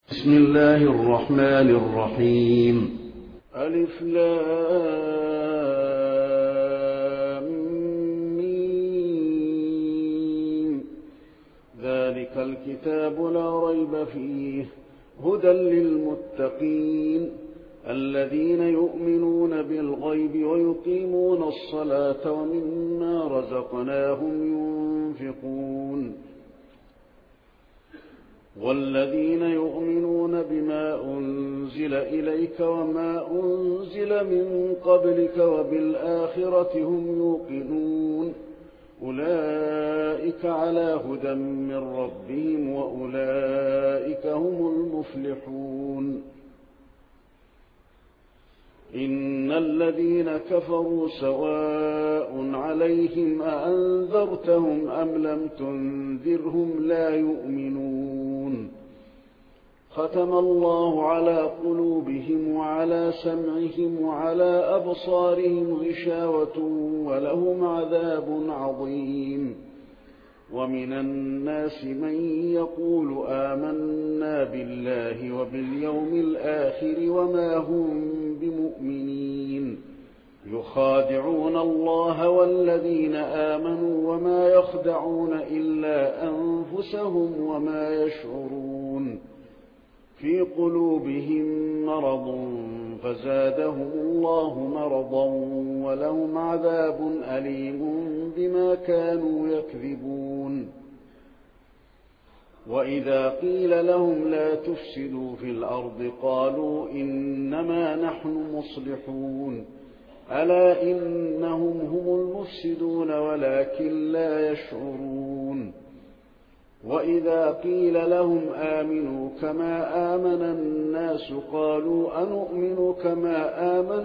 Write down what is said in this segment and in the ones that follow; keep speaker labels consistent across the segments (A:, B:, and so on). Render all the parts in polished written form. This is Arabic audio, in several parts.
A: بسم الله الرحمن الرحيم.
B: ألف لام ميم. ذلك الكتاب لا ريب فيه هدى للمتقين الذين يؤمنون بالغيب ويقيمون الصلاة ومما رزقناهم ينفقون والذين يؤمنون بما أنزل إليك وما أنزل من قبلك وبالآخرة هم يوقنون أولئك على هدى من ربهم وأولئك هم المفلحون. إن الذين كفروا سواء عليهم أأنذرتهم أم لم تنذرهم لا يؤمنون ختم الله على قلوبهم وعلى سمعهم وعلى أبصارهم غشاوة ولهم عذاب عظيم. ومن الناس من يقول آمنا بالله وباليوم الآخر وما هم بمؤمنين يخادعون الله والذين آمنوا وما يخدعون إلا أنفسهم وما يشعرون. في قلوبهم مرض فزادهم الله مرضا ولهم عذاب أليم بما كانوا يكذبون. وإذا قيل لهم لا تفسدوا في الأرض قالوا إنما نحن مصلحون ألا إنهم هم المفسدون ولكن لا يشعرون. وإذا قيل لهم آمنوا كما آمن الناس قالوا أنؤمن كما آمن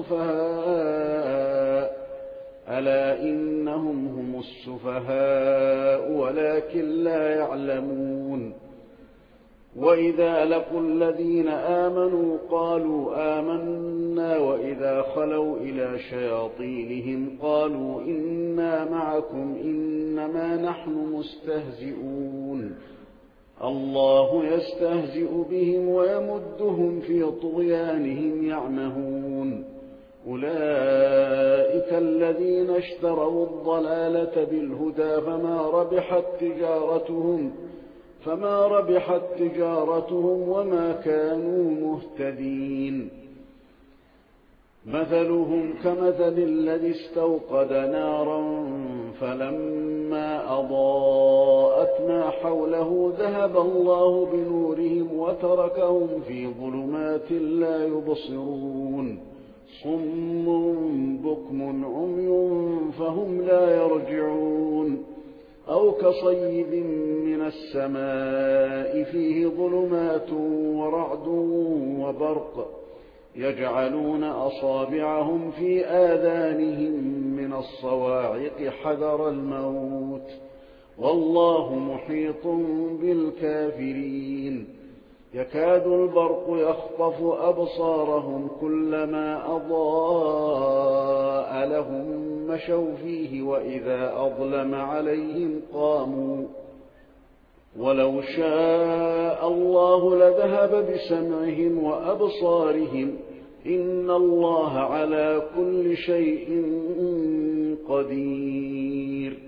B: السفهاء ألا إنهم هم السفهاء ولكن لا يعلمون. وإذا لقوا الذين آمنوا قالوا آمنا وإذا خلوا إلى شياطينهم قالوا إنا معكم إنما نحن مستهزئون الله يستهزئ بهم ويمدهم في طغيانهم يعمهون. أولئك الذين اشتروا الضلالة بالهدى فما ربحت تجارتهم وما كانوا مهتدين. مثلهم كمثل الذي استوقد نارا فلما أضاءت ما حوله ذهب الله بنورهم وتركهم في ظلمات لا يبصرون صم بكم عمي فهم لا يرجعون. أو كصيب من السماء فيه ظلمات ورعد وبرق يجعلون أصابعهم في آذانهم من الصواعق حذر الموت والله محيط بالكافرين. يكاد البرق يخطف أبصارهم كلما أضاء لهم مشوا فيه وإذا أظلم عليهم قاموا ولو شاء الله لذهب بسمعهم وأبصارهم إن الله على كل شيء قدير.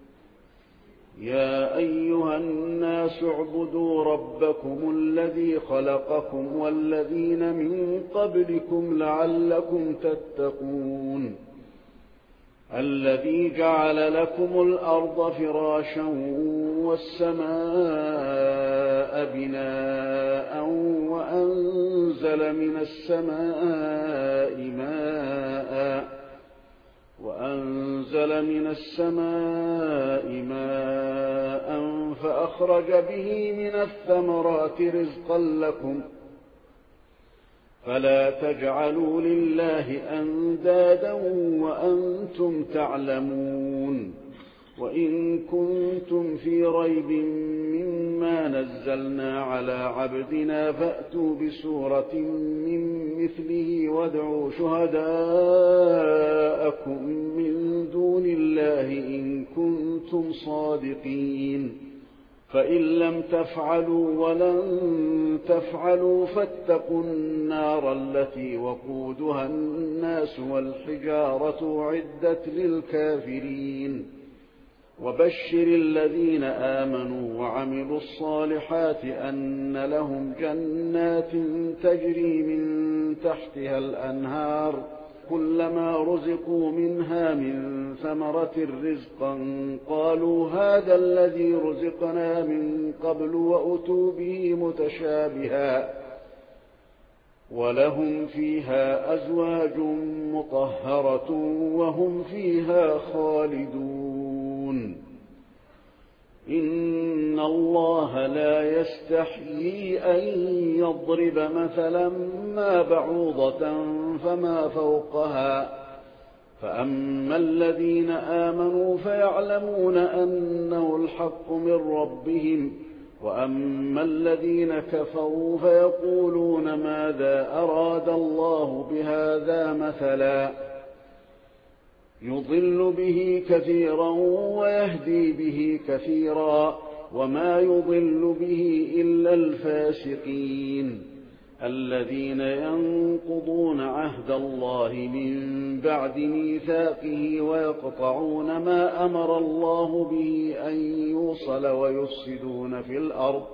B: يا أيها الناس اعبدوا ربكم الذي خلقكم والذين من قبلكم لعلكم تتقون الذي جعل لكم الأرض فراشا والسماء بناء وأنزل من السماء ماء فأخرج به من الثمرات رزقا لكم فلا تجعلوا لله أندادا وأنتم تعلمون. وإن كنتم في ريب مما نزلنا على عبدنا فأتوا بسورة من مثله وادعوا شهداءكم من دون الله إن كنتم صادقين فإن لم تفعلوا ولن تفعلوا فاتقوا النار التي وقودها الناس والحجارة أعدت للكافرين وبشر الذين آمنوا وعملوا الصالحات أن لهم جنات تجري من تحتها الأنهار كلما رزقوا منها من ثمرة رزقا قالوا هذا الذي رزقنا من قبل وأتوا به متشابها ولهم فيها أزواج مطهرة وهم فيها خالدون إن الله لا يستحيي أن يضرب مثلا ما بعوضة فما فوقها فأما الذين آمنوا فيعلمون أنه الحق من ربهم وأما الذين كفروا فيقولون ماذا أراد الله بهذا مثلا يضل به كثيرا ويهدي به كثيرا وما يضل به إلا الفاسقين الذين ينقضون عهد الله من بعد ميثاقه ويقطعون ما أمر الله به أن يوصل ويفسدون في الأرض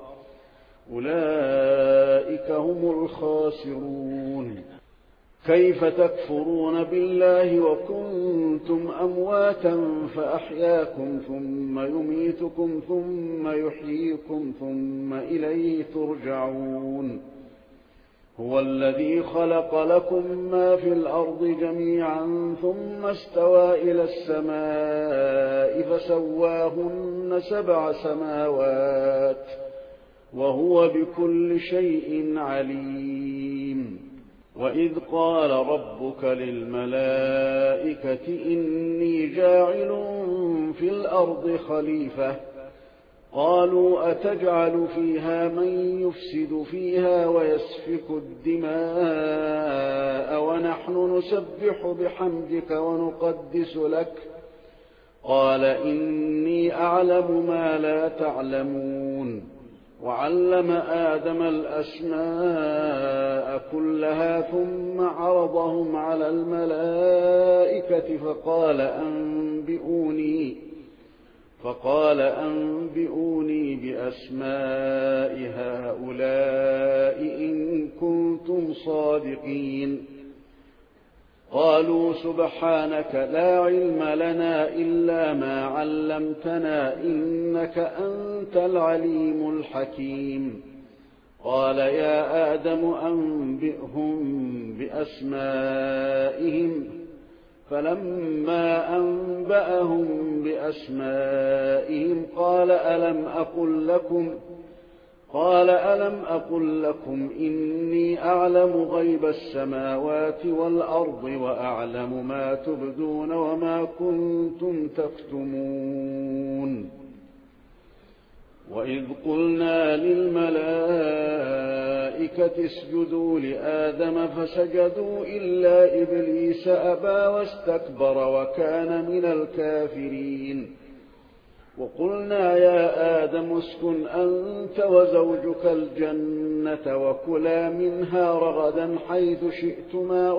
B: أولئك هم الخاسرون كيف تكفرون بالله وكنتم أمواتا فأحياكم ثم يميتكم ثم يحييكم ثم إليه ترجعون هو الذي خلق لكم ما في الأرض جميعا ثم استوى إلى السماء فسواهن 7 سماوات وهو بكل شيء عليم وإذ قال ربك للملائكة إني جاعل في الأرض خليفة قالوا أتجعل فيها من يفسد فيها ويسفك الدماء ونحن نسبح بحمدك ونقدس لك قال إني أعلم ما لا تعلمون وعلم آدم الأسماء كلها ثم عرضهم على الملائكة فقال أنبئوني بأسماء هؤلاء إن كنتم صادقين قالوا سبحانك لا علم لنا إلا ما علمتنا إنك أنت العليم الحكيم قال يا آدم أنبئهم بأسمائهم فلما أنبأهم بأسمائهم قال ألم أقل لكم إني أعلم غيب السماوات والأرض وأعلم ما تبدون وما كنتم تكتمون وإذ قلنا للملائكة اسجدوا لآدم فسجدوا إلا إبليس أبى واستكبر وكان من الكافرين وقلنا يا آدم اسكن أنت وزوجك الجنة وكلا منها رغدا حيث شئتما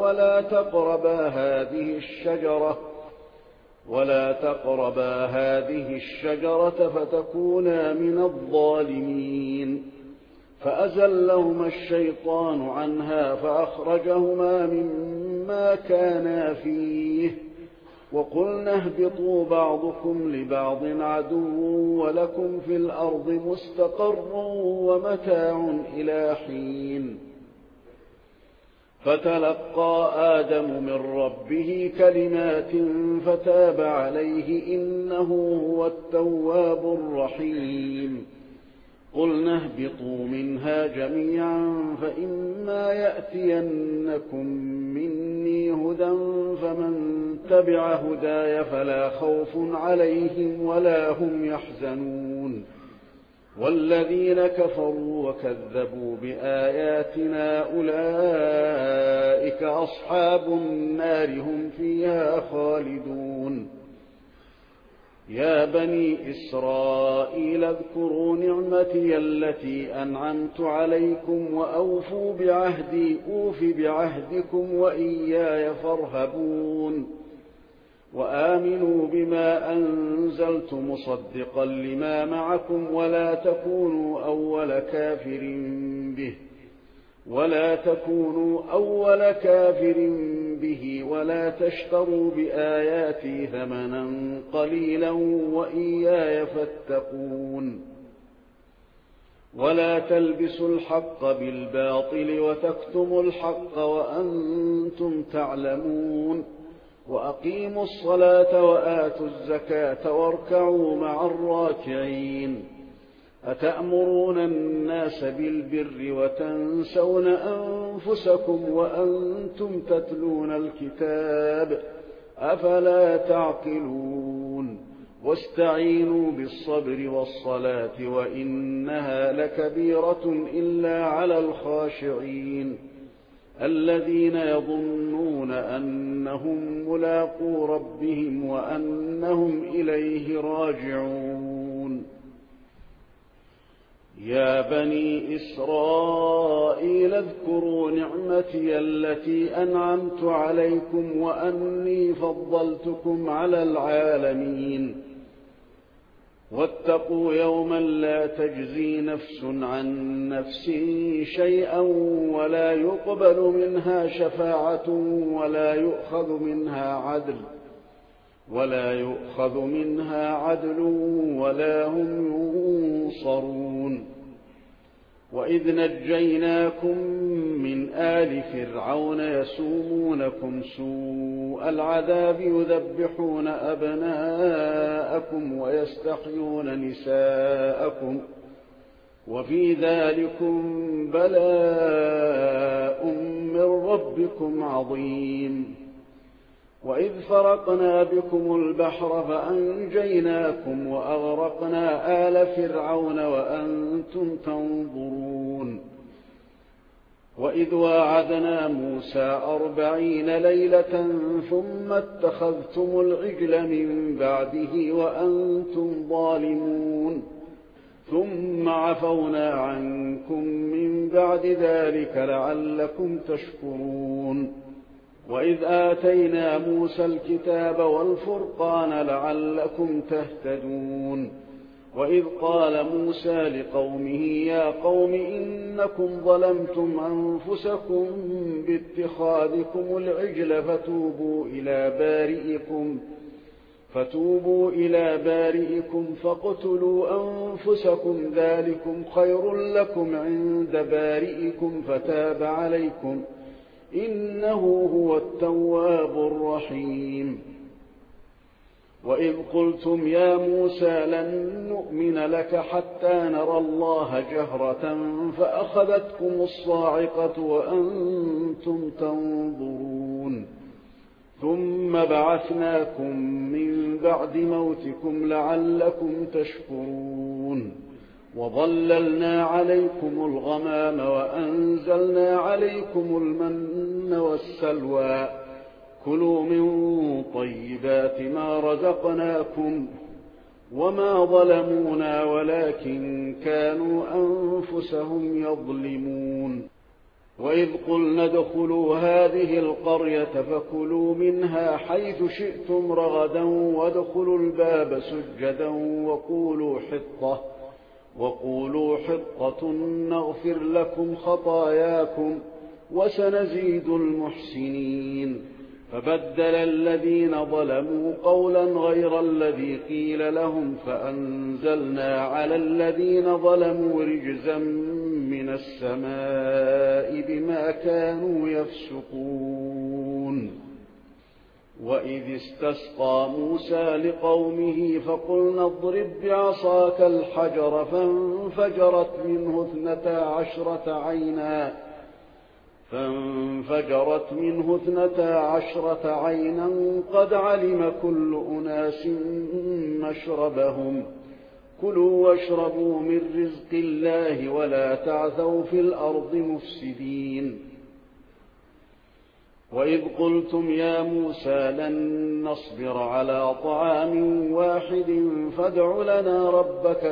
B: ولا تقربا هذه الشجرة فتكونا من الظالمين فأزلهما الشيطان عنها فأخرجهما مما كانا فيه وقلنا اهبطوا بعضكم لبعض عدو ولكم في الأرض مستقر ومتاع إلى حين فتلقى آدم من ربه كلمات فتاب عليه إنه هو التواب الرحيم قلنا اهبطوا منها جميعا فإما يأتينكم مني هدى فمن تبع هداي فلا خوف عليهم ولا هم يحزنون والذين كفروا وكذبوا بآياتنا أولئك أصحاب النار هم فيها خالدون يا بني إسرائيل اذكروا نعمتي التي أنعمت عليكم وأوفوا بعهدي أوف بعهدكم وإياي فارهبون وآمنوا بما أنزلت مصدقا لما معكم ولا تكونوا أول كافر به ولا تشتروا بآياتي ثمنا قليلا وإياي فاتقون ولا تلبسوا الحق بالباطل وتكتموا الحق وأنتم تعلمون وأقيموا الصلاة وآتوا الزكاة واركعوا مع الراكعين أتأمرون الناس بالبر وتنسون أنفسكم وأنتم تتلون الكتاب أفلا تعقلون واستعينوا بالصبر والصلاة وإنها لكبيرة إلا على الخاشعين الذين يظنون أنهم ملاقو ربهم وأنهم إليه راجعون يا بني إسرائيل اذكروا نعمتي التي أنعمت عليكم وأني فضلتكم على العالمين واتقوا يوما لا تجزي نفس عن نفس شيئا ولا يقبل منها شفاعة ولا يؤخذ منها عدل ولا هم ينصرون وإذ نجيناكم من آل فرعون يسومونكم سوء العذاب يذبحون أبناءكم ويستحيون نساءكم وفي ذلكم بلاء من ربكم عظيم وإذ فرقنا بكم البحر فأنجيناكم وأغرقنا آل فرعون وأنتم تنظرون وإذ واعدنا موسى 40 ليلة ثم اتخذتم العجل من بعده وأنتم ظالمون ثم عفونا عنكم من بعد ذلك لعلكم تشكرون وإذ آتينا موسى الكتاب والفرقان لعلكم تهتدون وإذ قال موسى لقومه يا قوم إنكم ظلمتم أنفسكم باتخاذكم العجل فتوبوا إلى بارئكم فاقتلوا أنفسكم ذلكم خير لكم عند بارئكم فتاب عليكم إنه هو التواب الرحيم وإذ قلتم يا موسى لن نؤمن لك حتى نرى الله جهرة فأخذتكم الصاعقة وأنتم تنظرون ثم بعثناكم من بعد موتكم لعلكم تشكرون وظللنا عليكم الغمام وأنزلنا عليكم المن والسلوى كلوا من طيبات ما رزقناكم وما ظلمونا ولكن كانوا أنفسهم يظلمون وإذ قلنا ادخلوا هذه القرية فكلوا منها حيث شئتم رغدا وادخلوا الباب سجدا وقولوا حطة نغفر لكم خطاياكم وسنزيد المحسنين فبدل الذين ظلموا قولا غير الذي قيل لهم فأنزلنا على الذين ظلموا رجزا من السماء بما كانوا يفسقون وإذ استسقى موسى لقومه فقلنا اضرب بعصاك الحجر فانفجرت منه 12 عينا قد علم كل أناس مشربهم كلوا واشربوا من رزق الله ولا تعثوا في الأرض مفسدين وإذ قلتم يا موسى لن نصبر على طعام واحد فادع لنا ربك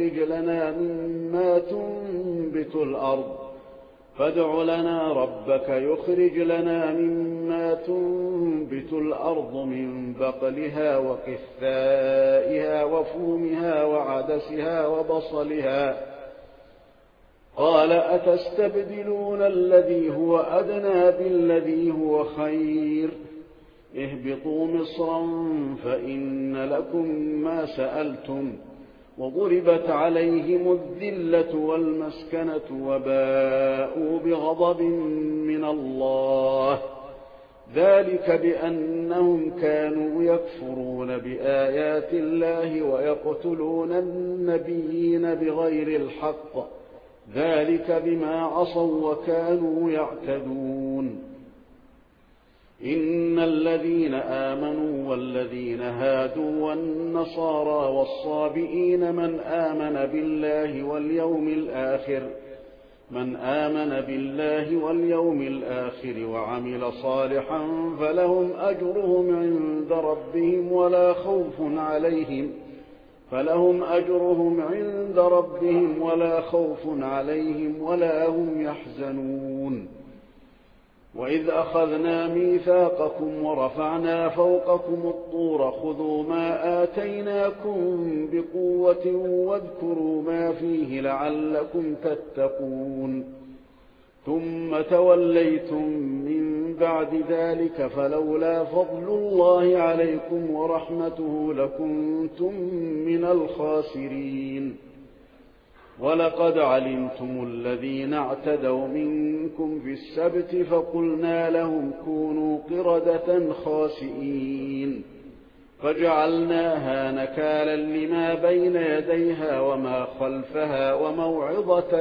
B: يخرج لنا مما تنبت الأرض من بقلها وقثائها وفومها وعدسها وبصلها قال أتستبدلون الذي هو أدنى بالذي هو خير اهبطوا مصرا فإن لكم ما سألتم وضربت عليهم الذلة والمسكنة وباءوا بغضب من الله ذلك بأنهم كانوا يكفرون بآيات الله ويقتلون النبيين بغير الحق ذلك بما عصوا وكانوا يعتدون إن الذين آمنوا والذين هادوا والنصارى والصابئين من آمن بالله واليوم الآخر وعمل صالحا فلهم أجرهم عند ربهم ولا خوف عليهم ولا هم يحزنون وإذ أخذنا ميثاقكم ورفعنا فوقكم الطور خذوا ما آتيناكم بقوة واذكروا ما فيه لعلكم تتقون ثم توليتم من بعد ذلك فلولا فضل الله عليكم ورحمته لكنتم من الخاسرين ولقد علمتم الذين اعتدوا منكم في السبت فقلنا لهم كونوا قردة خاسئين فجعلناها نكالا لما بين يديها وما خلفها وموعظة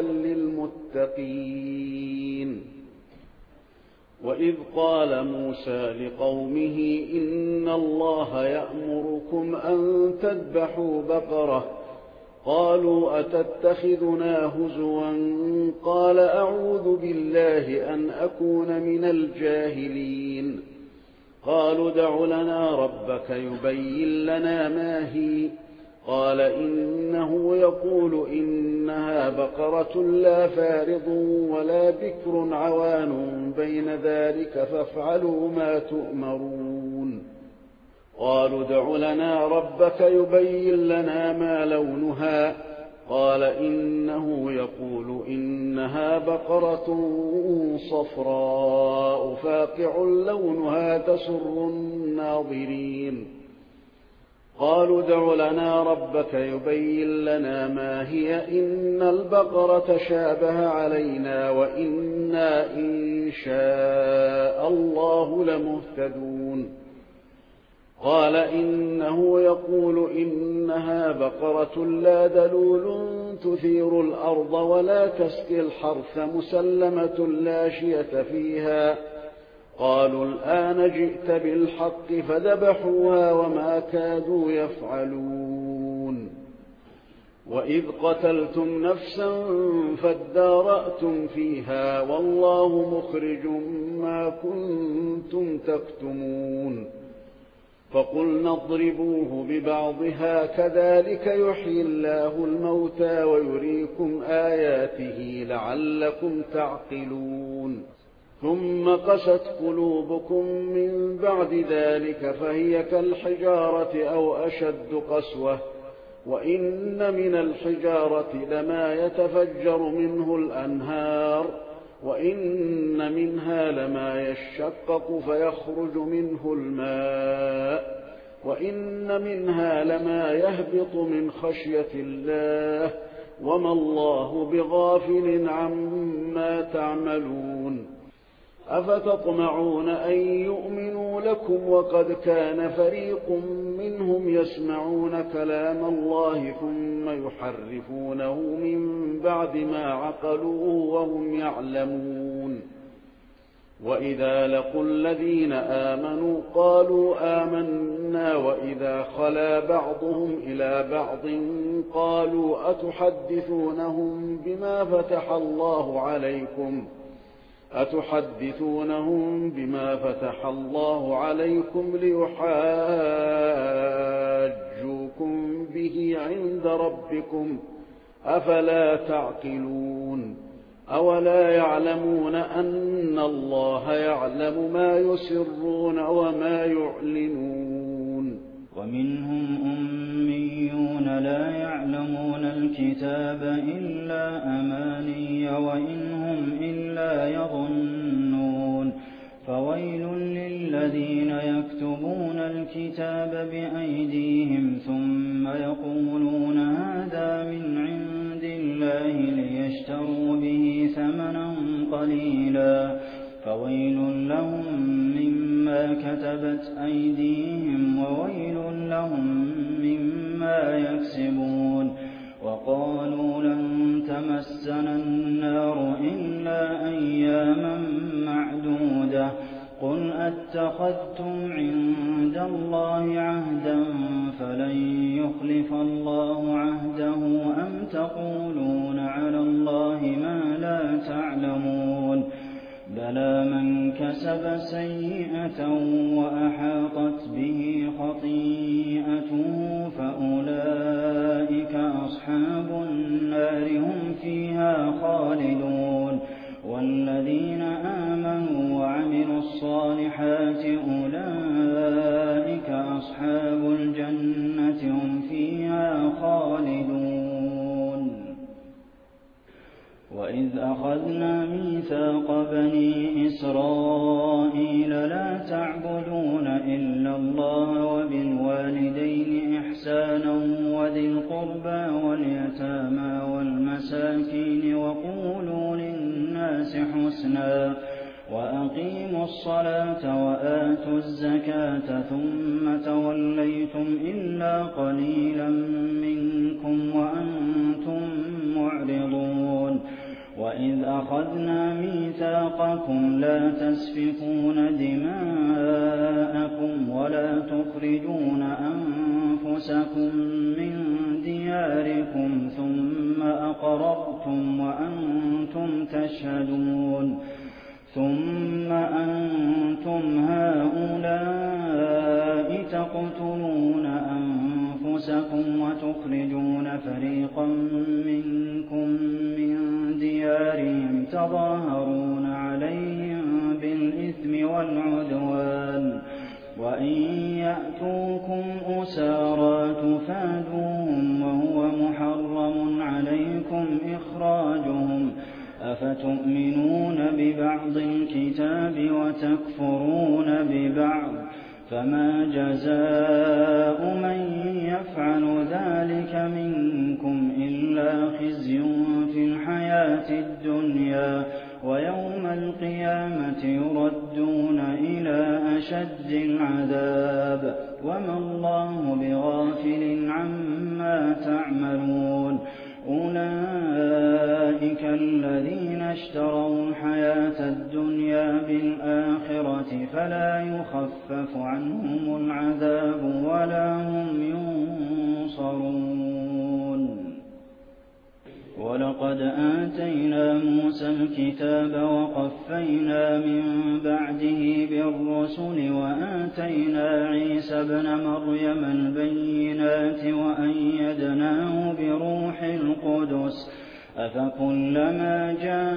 B: للمتقين وإذ قال موسى لقومه إن الله يأمركم أن تذبحوا بقرة قالوا أتتخذنا هزوا قال أعوذ بالله أن أكون من الجاهلين قالوا ادع لنا ربك يبين لنا ما هي قال إنه يقول إنها بقرة لا فارض ولا بكر عوان بين ذلك فافعلوا ما تؤمرون قالوا ادع لنا ربك يبين لنا ما لونها قال إنه يقول إنها بقرة صفراء فاقع لونها تسر الناظرين قالوا ادع لنا ربك يبين لنا ما هي إن البقرة شابه علينا وإنا إن شاء الله لمهتدون قال إنه يقول إنها بقرة لا ذلول تثير الأرض ولا تسقي الحرث مسلمة لا شية فيها قالوا الآن جئت بالحق فذبحوها وما كادوا يفعلون وإذ قتلتم نفسا فادارأتم فيها والله مخرج ما كنتم تكتمون فقلنا اضربوه ببعضها كذلك يحيي الله الموتى ويريكم آياته لعلكم تعقلون ثم قست قلوبكم من بعد ذلك فهي كالحجارة أو أشد قسوة وإن من الحجارة لما يتفجر منه الأنهار وإن منها لما يشقق فيخرج منه الماء وإن منها لما يهبط من خشية الله وما الله بغافل عما تعملون أفتطمعون أن يؤمنوا لكم وقد كان فريق منهم يسمعون كلام الله ثم يحرفونه من بعد ما عقلوه وهم يعلمون وإذا لقوا الذين آمنوا قالوا آمنا وإذا خلا بعضهم إلى بعض قالوا أتحدثونهم بما فتح الله عليكم أتحدثونهم بما فتح الله عليكم ليحاجوكم به عند ربكم أفلا تعقلون أولا يعلمون أن الله يعلم ما يسرون وما يعلنون
C: ومنهم أميون لا يعلمون الكتاب إلا أماني وإن هم إلا يظنون فويل للذين يكتبون الكتاب بأيديهم ثم يقولون هذا من عند الله ليشتروا به ثمنا قليلا فويل لهم مما كتبت أيديهم وويل لهم مما يكسبون وقالوا لن تمسنا النار إلا أياما معدودة قل أتخذتم عند الله عهدا فلن يخلف الله عهده أم تقولون على الله ما لا تعلمون بلى من كسب سيئة وأحاطت به خطيئته فأولئك أصحاب النار هم فيها خالدون والذين آمنوا وعملوا الصالحات أولئك أصحاب الجنة هم فيها خالدون وإذ أخذنا ميثاق بني إسرائيل لا تعبدون إلا الله وبالوالدين إحسانا وذي القربى واليتامى والمساكين وقولوا للناس حسنا وأقيموا الصلاة وآتوا الزكاة ثم توليتم إلا قليلا منكم وأنتم معرضون وإذ أخذنا ميثاقكم لا تسفكون دماءكم ولا تخرجون أنفسكم من دياركم ثم أقررتم وأنتم تشهدون ثم أنتم هؤلاء تقتلون أنفسكم وتخرجون فريقا منكم من ديارهم تظاهرون عليهم بالإثم والعدوان وإن يأتوكم أسارى تفادوهم وهو محرم عليكم إخراجهم أفتؤمنون ببعض الكتاب وتكفرون ببعض فما جزاء من يفعل ذلك منكم إلا خزي في الحياة الدنيا ويوم القيامة يردون إلى أشد العذاب وما الله بغافل عما تعملون أولئك الذين اشتروا الحياة الدنيا بالآخرة فلا يخفف عنهم العذاب ولا هم ينصرون ولقد آتينا موسى الكتاب وقفينا من بعده بالرسل وآتينا عيسى ابن مريم البينات وأيدناه بروح القدس أفكلما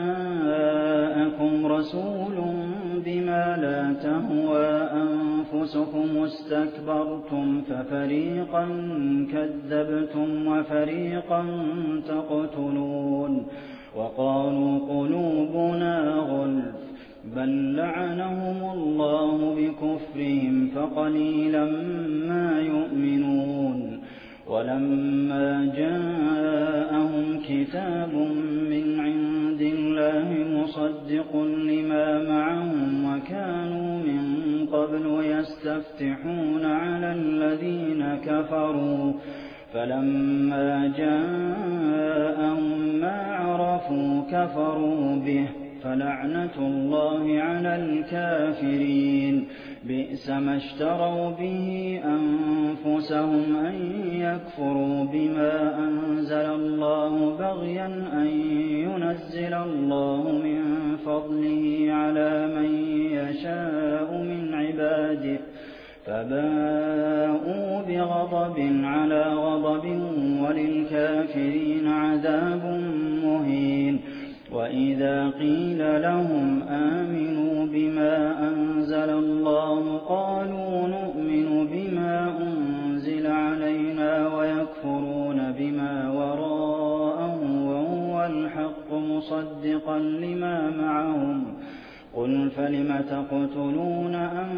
C: جاءكم رسول بما لا تهوى أنفسكم استكبرتم ففريقا كذبتم وفريقا تقتلون وقالوا قلوبنا غلف بل لعنهم الله بكفرهم فقليلا ما يؤمنون ولما جاءهم كتاب من عند الله مصدق لما معهم وكانوا من قبل يستفتحون على الذين كفروا فلما جاءهم ما عرفوا كفروا به فلعنة الله على الكافرين بئس ما اشتروا به أنفسهم أن يكفروا بما أنزل الله بغيا أن ينزل الله من فضله فباءوا بغضب على غضب وللكافرين عذاب مهين وإذا قيل لهم آمنوا بما أنزل الله قالوا نؤمن بما أنزل علينا ويكفرون بما وراءه وهو الحق مصدقا لما معهم قل فلم تقتلون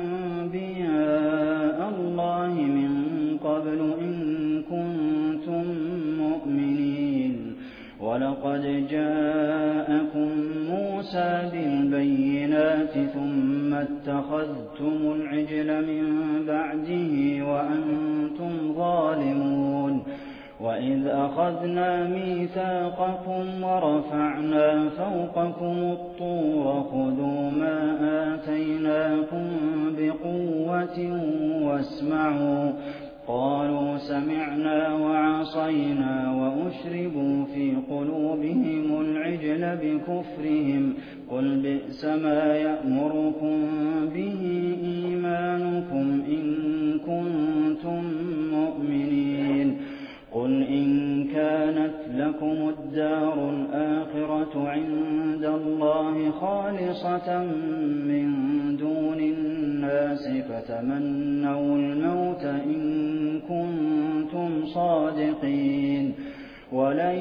C: أنبياء الله من قبل إن كنتم مؤمنين ولقد جاءكم موسى بالبينات ثم اتخذتم العجل من بعده وأنتم ظالمون وإذ أخذنا ميثاقكم ورفعنا فوقكم الطور خذوا ما آتيناكم بقوة واسمعوا قالوا سمعنا وعصينا وأشربوا في قلوبهم العجل بكفرهم قل بئس ما يأمركم به إيمانكم إن كنتم مؤمنين قل إن كانت لكم الدار الآخرة عند الله خالصة من دون الناس فتمنوا الموت إن كنتم صادقين ولن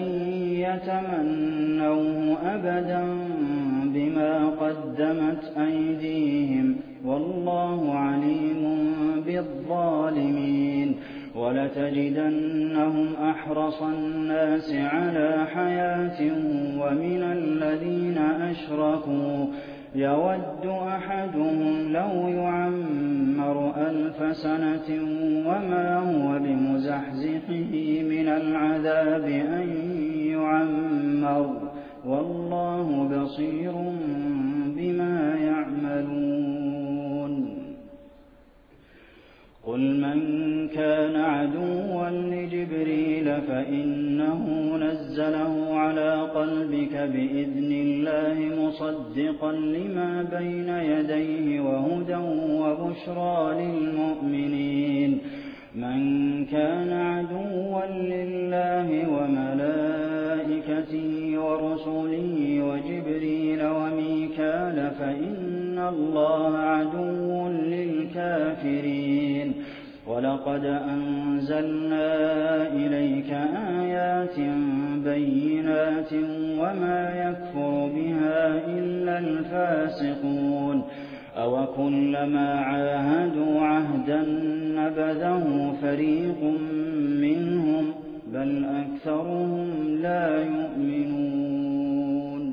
C: يتمنوه أبدا بما قدمت أيديهم والله عليم بالظالمين ولتجدنهم أحرص الناس على حياة ومن الذين أشركوا يود أحدهم لو يعمر 1000 سنة وما هو بمزحزحه من العذاب أن يعمر والله بصير بما يعملون قل من كان عدوا لجبريل فإنه نزله على قلبك بإذن الله مصدقا لما بين يديه وهدى وبشرى للمؤمنين من كان عدوا لله وملائكته ورسله وجبريل وميكال فإن الله عدو للكافرين ولقد أنزلنا إليك آيات بينات وما يكفر بها إلا الفاسقون أوكلما عاهدوا عهدا نبذه فريق منهم بل أكثرهم لا يؤمنون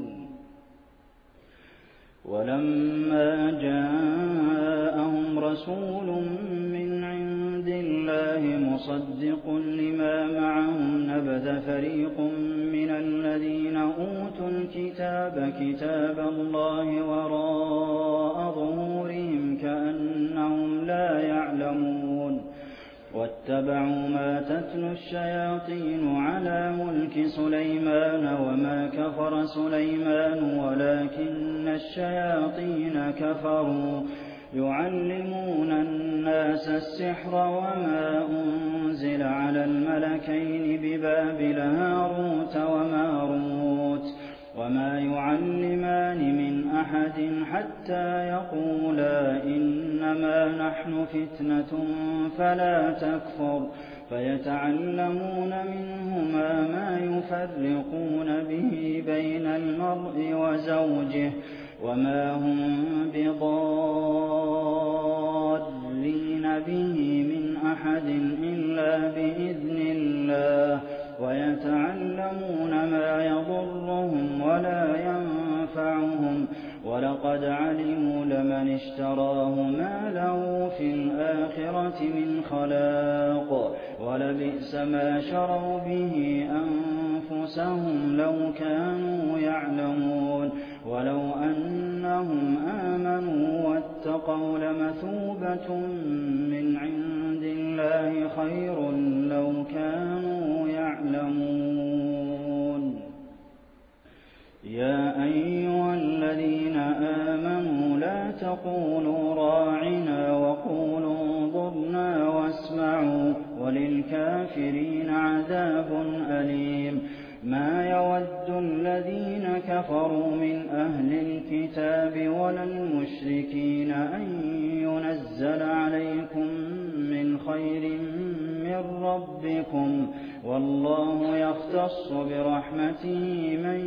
C: ولما جاءهم رسول من عند الله مصدق لما معهم نبذ فريق من الذين أوتوا الكتاب كتاب الله وراء ظهورهم كأنهم لا يعلمون واتبعوا ما تتلو الشياطين على ملك سليمان وما كفر سليمان ولكن الشياطين كفروا يعلمون الناس السحر وما أنزل على الملكين ببابل هاروت وماروت وما يعلمان من أحد حتى يقولا إنما نحن فتنة فلا تكفر فيتعلمون منهما ما يفرقون به بين المرء وزوجه وما هم بضارين به من أحد إلا بإذن الله ويتعلمون ما يضرهم ولا ينفعهم ولقد علموا لمن اشتراه ما له في الآخرة من خلاق ولبئس ما شروا به أنفسهم لو كانوا يعلمون ولو أنهم آمنوا واتقوا لمثوبة من عند الله خير لو كانوا يعلمون يا أيها الذين آمنوا لا تقولوا راعنا وقولوا يسمعوا وللكافرين عذاب أليم ما يود الذين كفروا من أهل الكتاب ولا المشركين أن ينزل عليكم من خير من ربكم والله يختص برحمته من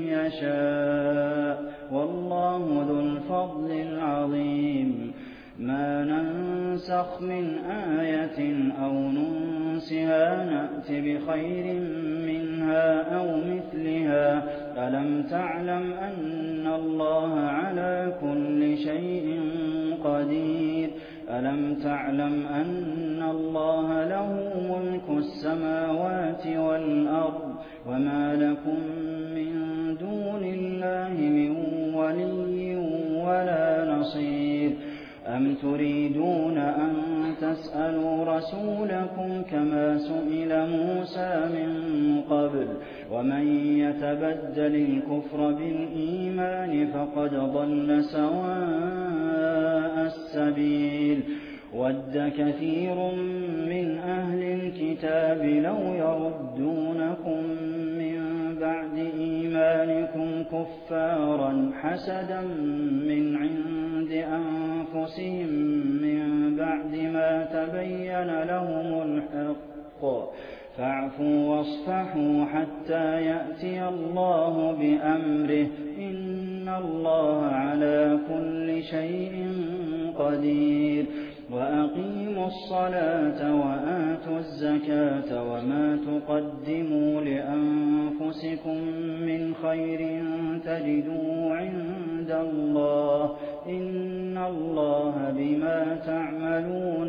C: يشاء والله ذو الفضل العظيم ما ننسخ من آية أو ننسها نأت بخير منها أو مثلها ألم تعلم أن الله على كل شيء قدير ألم تعلم أن الله له ملك السماوات والأرض وما لكم من دون الله من ولي ولا نصير أم تريدون أن تسألوا رسولكم كما سئل موسى من قبل ومن يتبدل الكفر بالإيمان فقد ضل سواء السبيل ود كثير من أهل الكتاب لو يردونكم من بعد إيمانكم كفارا حسدا من عند أنفسهم من بعد ما تبين لهم الحق فاعفوا واصفحوا حتى يأتي الله بأمره إن الله على كل شيء قدير وأقيموا الصلاة وآتوا الزكاة وما تقدموا لأنفسكم من خير تجدوه عند الله إن الله بما تعملون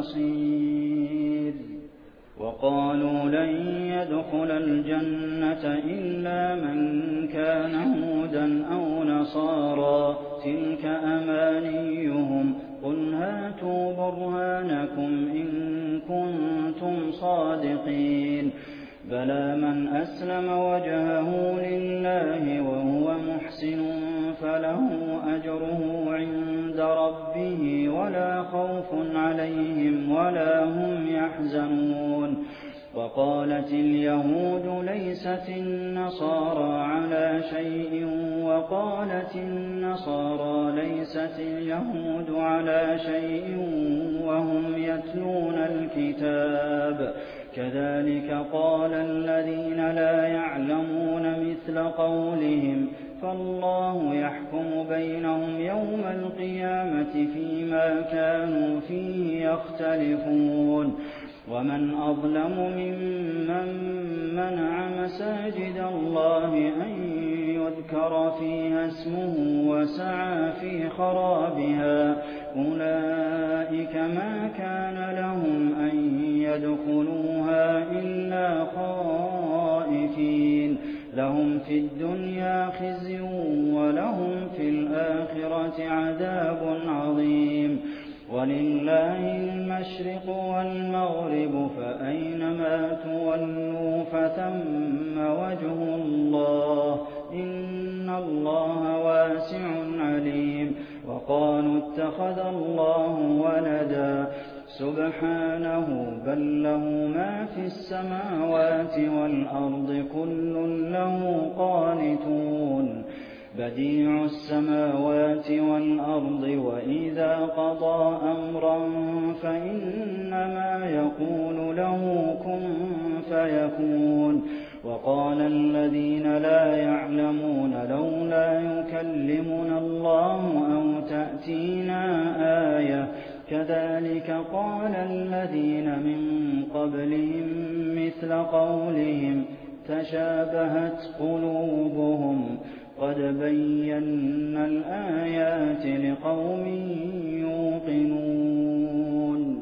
C: بصير وقالوا لن يدخل الجنة إلا من كان هودا أو نصارى تلك أمانيهم قل هاتوا برهانكم إن كنتم صادقين بلى من أسلم وجهه لله وهو محسن فله أجره عند ربه ولا خوف عليهم ولا هم يحزنون وقالت اليهود ليست النصارى على شيء وقالت النصارى ليست اليهود على شيء وهم يتلون الكتاب كذلك قال الذين لا يعلمون مثل قولهم فالله يحكم بينهم يوم القيامة فيما كانوا فيه يختلفون ومن أظلم ممن منع مساجد الله أن يذكر فيها اسمه وسعى في خرابها أولئك ما كان لهم أن يدخلوها إلا خائفين لهم في الدنيا خزي ولهم في الآخرة عذاب عظيم ولله المشرق والمغرب فأينما تولوا فثم وجه الله إن الله واسع عليم وقالوا اتخذ الله ولدا سبحانه بل له ما في السماوات والأرض كل له قانتون بديع السماوات والأرض وإذا قضى أمرا فإنما يقول له كن فيكون وقال الذين لا يعلمون لولا يكلمنا الله أو تأتينا آية كذلك قال الذين من قبلهم مثل قولهم تشابهت قلوبهم قد بينا الآيات لقوم يوقنون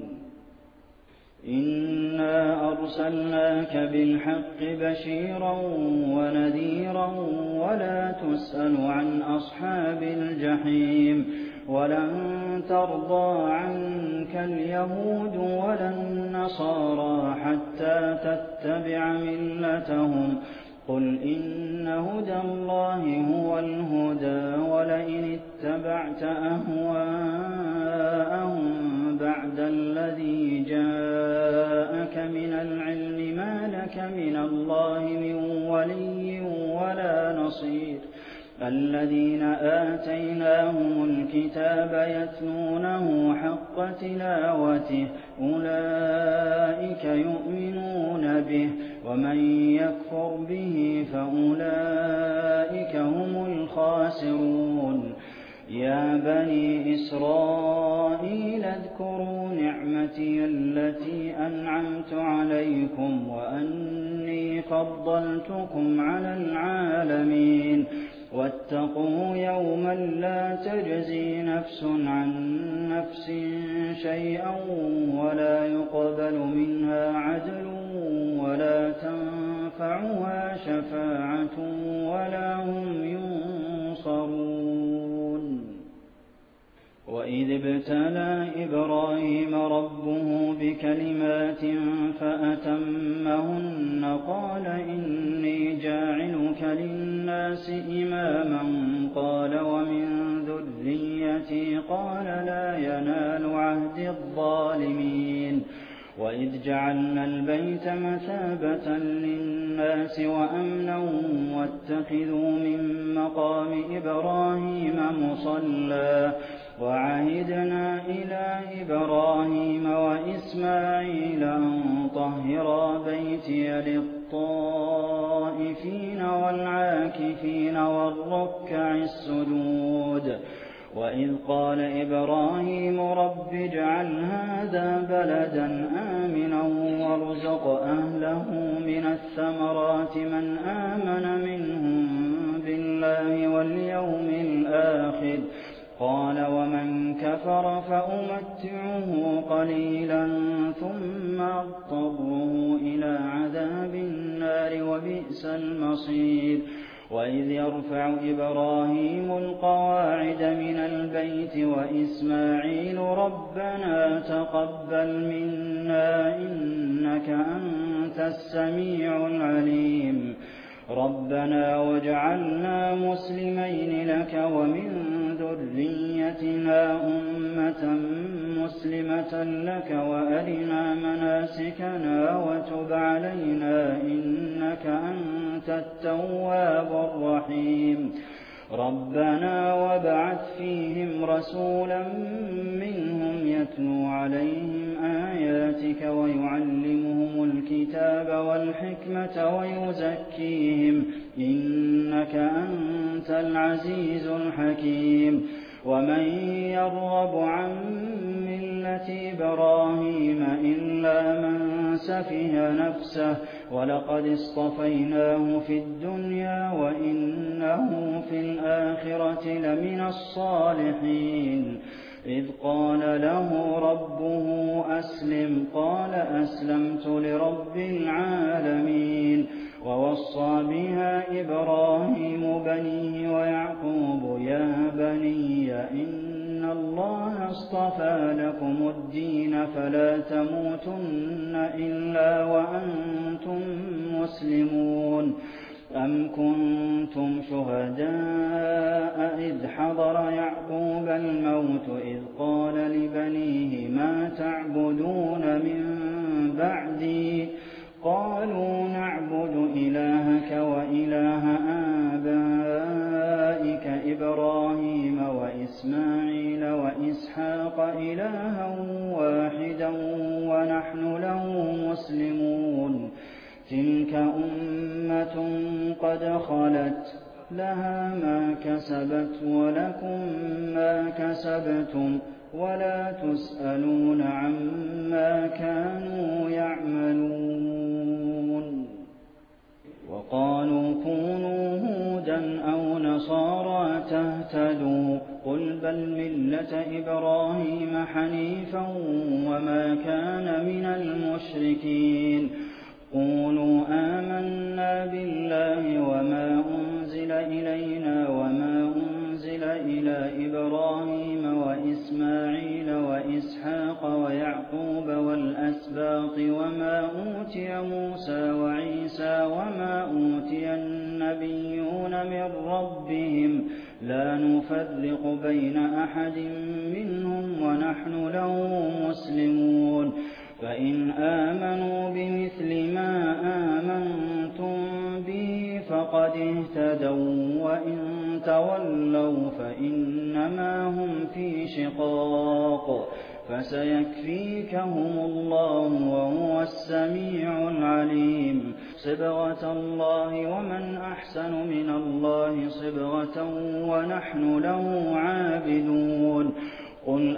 C: إنا أرسلناك بالحق بشيرا ونذيرا ولا تسأل عن أصحاب الجحيم ولن ترضى عنك اليهود ولا النصارى حتى تتبع ملتهم قل إن هدى الله هو الهدى ولئن اتبعت أهواءهم بعد الذي جاءك الذين آتيناهم الكتاب يتلونه حق تلاوته أولئك يؤمنون به ومن يكفر به فأولئك هم الخاسرون يا بني إسرائيل اذكروا نعمتي التي أنعمت عليكم وأني فضلتكم على العالمين واتقوا يوما لا تجزي نفس عن نفس شيئا ولا يقبل منها عدل ولا تنفعها شفاعة ولا هم ينصرون وإذ ابتلى إبراهيم ربه بكلمات فأتمهن قال إني جاعلك للناس إماما قال ومن ذريتي قال لا ينال عهد الظالمين وإذ جعلنا البيت مثابة للناس وأمنا واتخذوا من مقام إبراهيم مصلى وعهدنا إلى إبراهيم وإسماعيل أن طهرا بيتي للطائفين والعاكفين والركع السجود وإذ قال إبراهيم رب اجعل هذا بلدا آمنا وارزق أهله من الثمرات من آمن منهم بالله واليوم الآخر قال ومن كفر فأمتعه قليلا ثم أضطره إلى عذاب النار وبئس المصير وإذ يرفع إبراهيم القواعد من البيت وإسماعيل ربنا تقبل منا إنك أنت السميع العليم ربنا واجعلنا مسلمين لك ومن ذريتنا أمة مسلمة لك وأرنا مناسكنا وتب علينا إنك أنت التواب الرحيم ربنا وابعث فيهم رسولا منهم يتلو عليهم آياتك ويعلمهم الكتاب والحكمة ويزكيهم إنك أنت العزيز الحكيم ومن يرغب عن ملة إبراهيم إلا من سفه نفسه ولقد اصطفيناه في الدنيا وإنه في الآخرة لمن الصالحين إذ قال له ربه أسلم قال أسلمت لرب العالمين ووصى بها إبراهيم بنيه ويعقوب يا بني إن الله اصطفى لكم الدين فلا تموتن إلا وأنتم مسلمون أم كنتم شهداء إذ حضر يعقوب الموت إذ قال لبنيه ما تعبدون من بعدي قالوا نعبد إلهك وإله آبائك إبراهيم وإسماعيل وإسحاق إلها واحدا ونحن له مسلمون تلك أمة قد خلت لها ما كسبت ولكم ما كسبتم ولا تسألون عما كانوا يعملون وقالوا كونوا هودا أو نصارى تهتدوا قل بل ملة إبراهيم حنيفا وما كان من المشركين قولوا آمنا بالله وما أنزل إلينا وما أنزل إلى إبراهيم وإسماعيل وإسحاق ويعقوب والأسباط وما أوتي موسى وعيسى وما أوتي النبيون من ربهم لا نفرق بين أحد منهم ونحن له مسلمون فإن آمنوا بمثل ما آمنتم به فقد اهتدوا وإن تولوا فإنما هم في شقاق فسيكفيكهم الله وهو السميع العليم صبغة الله ومن أحسن من الله صبغة ونحن له عابدون قل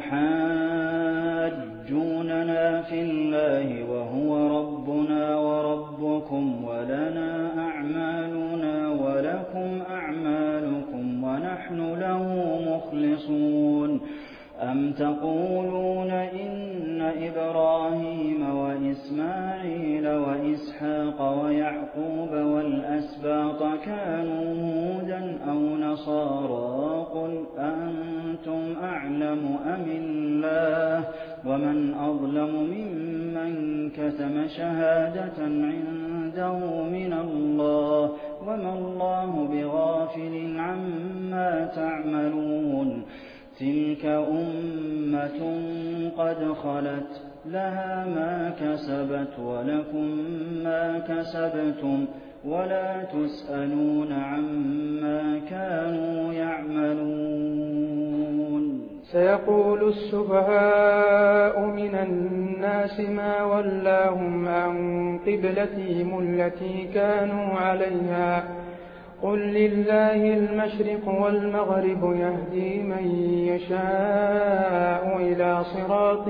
C: أتحاجوننا في الله وهو ربنا وربكم ولنا أعمالنا ولكم أعمالكم ونحن له مخلصون أم تقولون إن إبراهيم وإسماعيل وإسحاق ويعقوب والأسباط كانوا هودا أو نصارى قل أنتم أعلم أم الله ومن أظلم ممن كتم شهادة عنده من الله وما الله بغافل عما تعملون تلك أمة قد خلت لها ما كسبت ولكم ما كسبتم ولا تسألون عما كانوا يعملون
D: سيقول السفهاء من الناس ما ولاهم عن قبلتهم التي كانوا عليها قل لله المشرق والمغرب يهدي من يشاء إلى صراط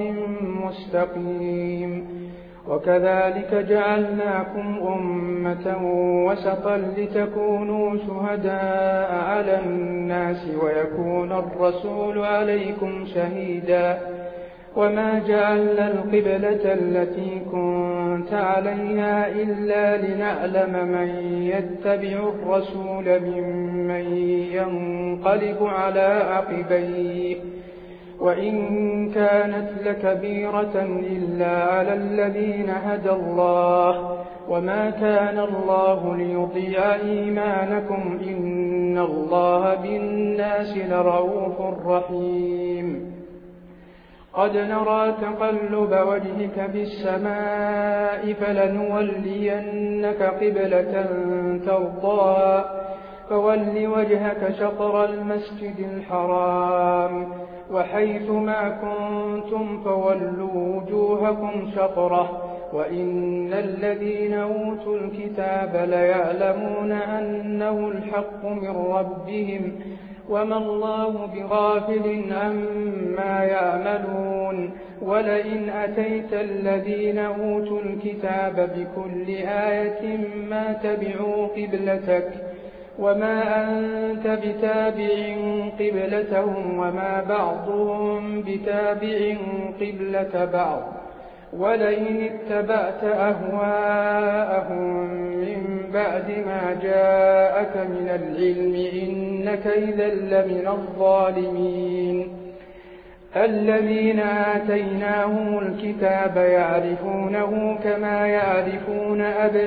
D: مستقيم وكذلك جعلناكم أمة وسطا لتكونوا شهداء على الناس ويكون الرسول عليكم شهيدا وما جعلنا القبلة التي كنت عليها إلا لنعلم من يتبع الرسول ممن ينقلب على عقبيه وإن كانت لكبيرة إلا على الذين هدى الله وما كان الله ليضيع إيمانكم إن الله بالناس لرؤوف رحيم قد نرى تقلب وجهك في السماء فلنولينك قبلة ترضاها فول وجهك شطر المسجد الحرام وحيث ما كنتم فولوا وجوهكم شطره وإن الذين أوتوا الكتاب ليعلمون أنه الحق من ربهم وما الله بغافل عما يعملون ولئن أتيت الذين أوتوا الكتاب بكل آية ما تبعوا قبلتك وما أنت بتابع قبلتهم وما بعضهم بتابع قبلة بعض ولئن اتبعت أهواءهم من بعد ما جاءك من العلم إنك إذا لمن الظالمين الذين آتيناهم الكتاب يعرفونه كما يعرفون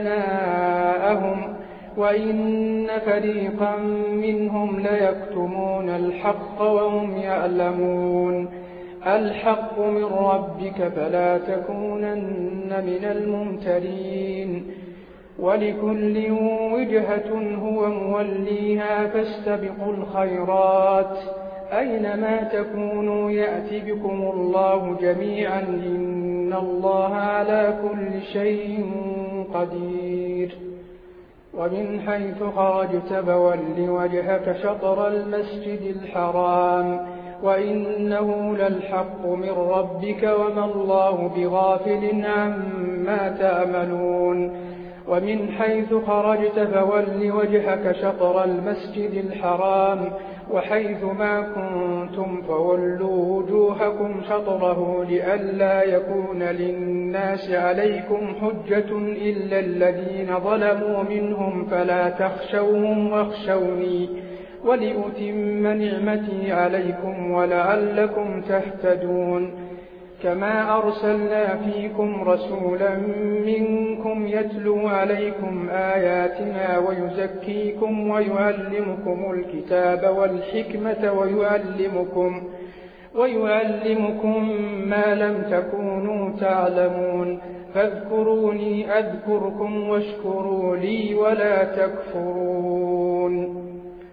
D: أبناءهم وإن فريقا منهم ليكتمون الحق وهم يعلمون الحق من ربك فلا تكونن من الممترين ولكل وجهة هو موليها فاستبقوا الخيرات أينما تكونوا يأتي بكم الله جميعا إن الله على كل شيء قدير ومن حيث خرجت فول وجهك شطر المسجد الحرام وإنه للحق من ربك وما الله بغافل عما تعملون ومن حيث خرجت فول وجهك شطر المسجد الحرام وحيث ما كنتم فولوا وجوهكم شطره لئلا يكون للناس عليكم حجة إلا الذين ظلموا منهم فلا تخشوهم واخشوني ولأتم نعمتي عليكم ولعلكم تهتدون كما أرسلنا فيكم رسولا منكم يتلو عليكم آياتنا ويزكيكم ويعلمكم الكتاب والحكمة ويعلمكم ما لم تكونوا تعلمون فاذكروني أذكركم واشكروا لي ولا تكفرون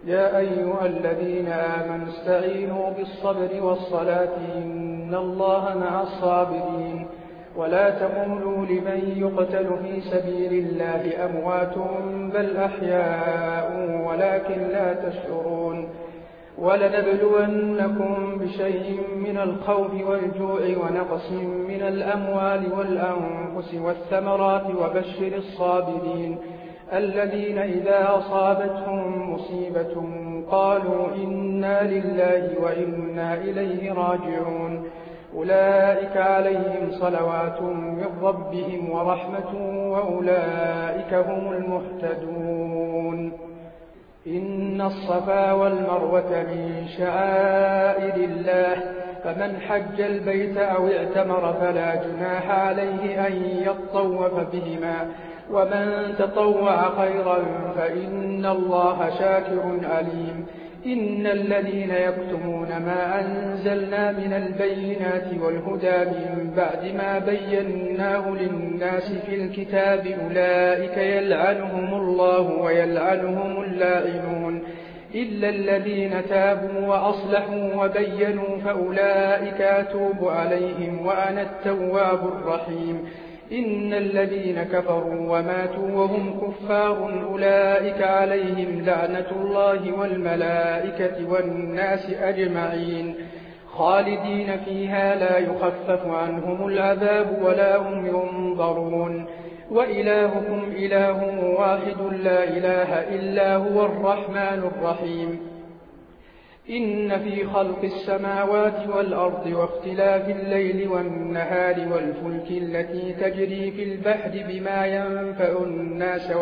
D: يا أيها الذين آمنوا استعينوا بالصبر والصلاة إن الله مع الصابرين ولا تقولوا لمن يقتل في سبيل الله أموات بل أحياء ولكن لا تشعرون ولنبلونكم بشيء من الخوف والجوع ونقص من الأموال والأنفس والثمرات وبشر الصابرين الذين إذا أصابتهم مصيبة قالوا إنا لله وإنا إليه راجعون أولئك عليهم صلوات من ربهم ورحمة وأولئك هم المهتدون إن الصفا والمروة من شعائر الله فمن حج البيت أو اعتمر فلا جناح عليه أن يطوف بهما ومن تطوع خيرا فإن الله شاكر عليم إن الذين يكتمون ما أنزلنا من البينات والهدى من بعد ما بيناه للناس في الكتاب أولئك يلعنهم الله ويلعنهم اللاعنون إلا الذين تابوا وأصلحوا وبينوا فأولئك أتوب عليهم وأنا التواب الرحيم إن الذين كفروا وماتوا وهم كفار أولئك عليهم لعنة الله والملائكة والناس أجمعين خالدين فيها لا يخفف عنهم العذاب ولا هم ينظرون وإلهكم إله واحد لا إله إلا هو الرحمن الرحيم إن في خلق السماوات والأرض واختلاف الليل والنهار والفلك التي تجري في البحر بما ينفع الناس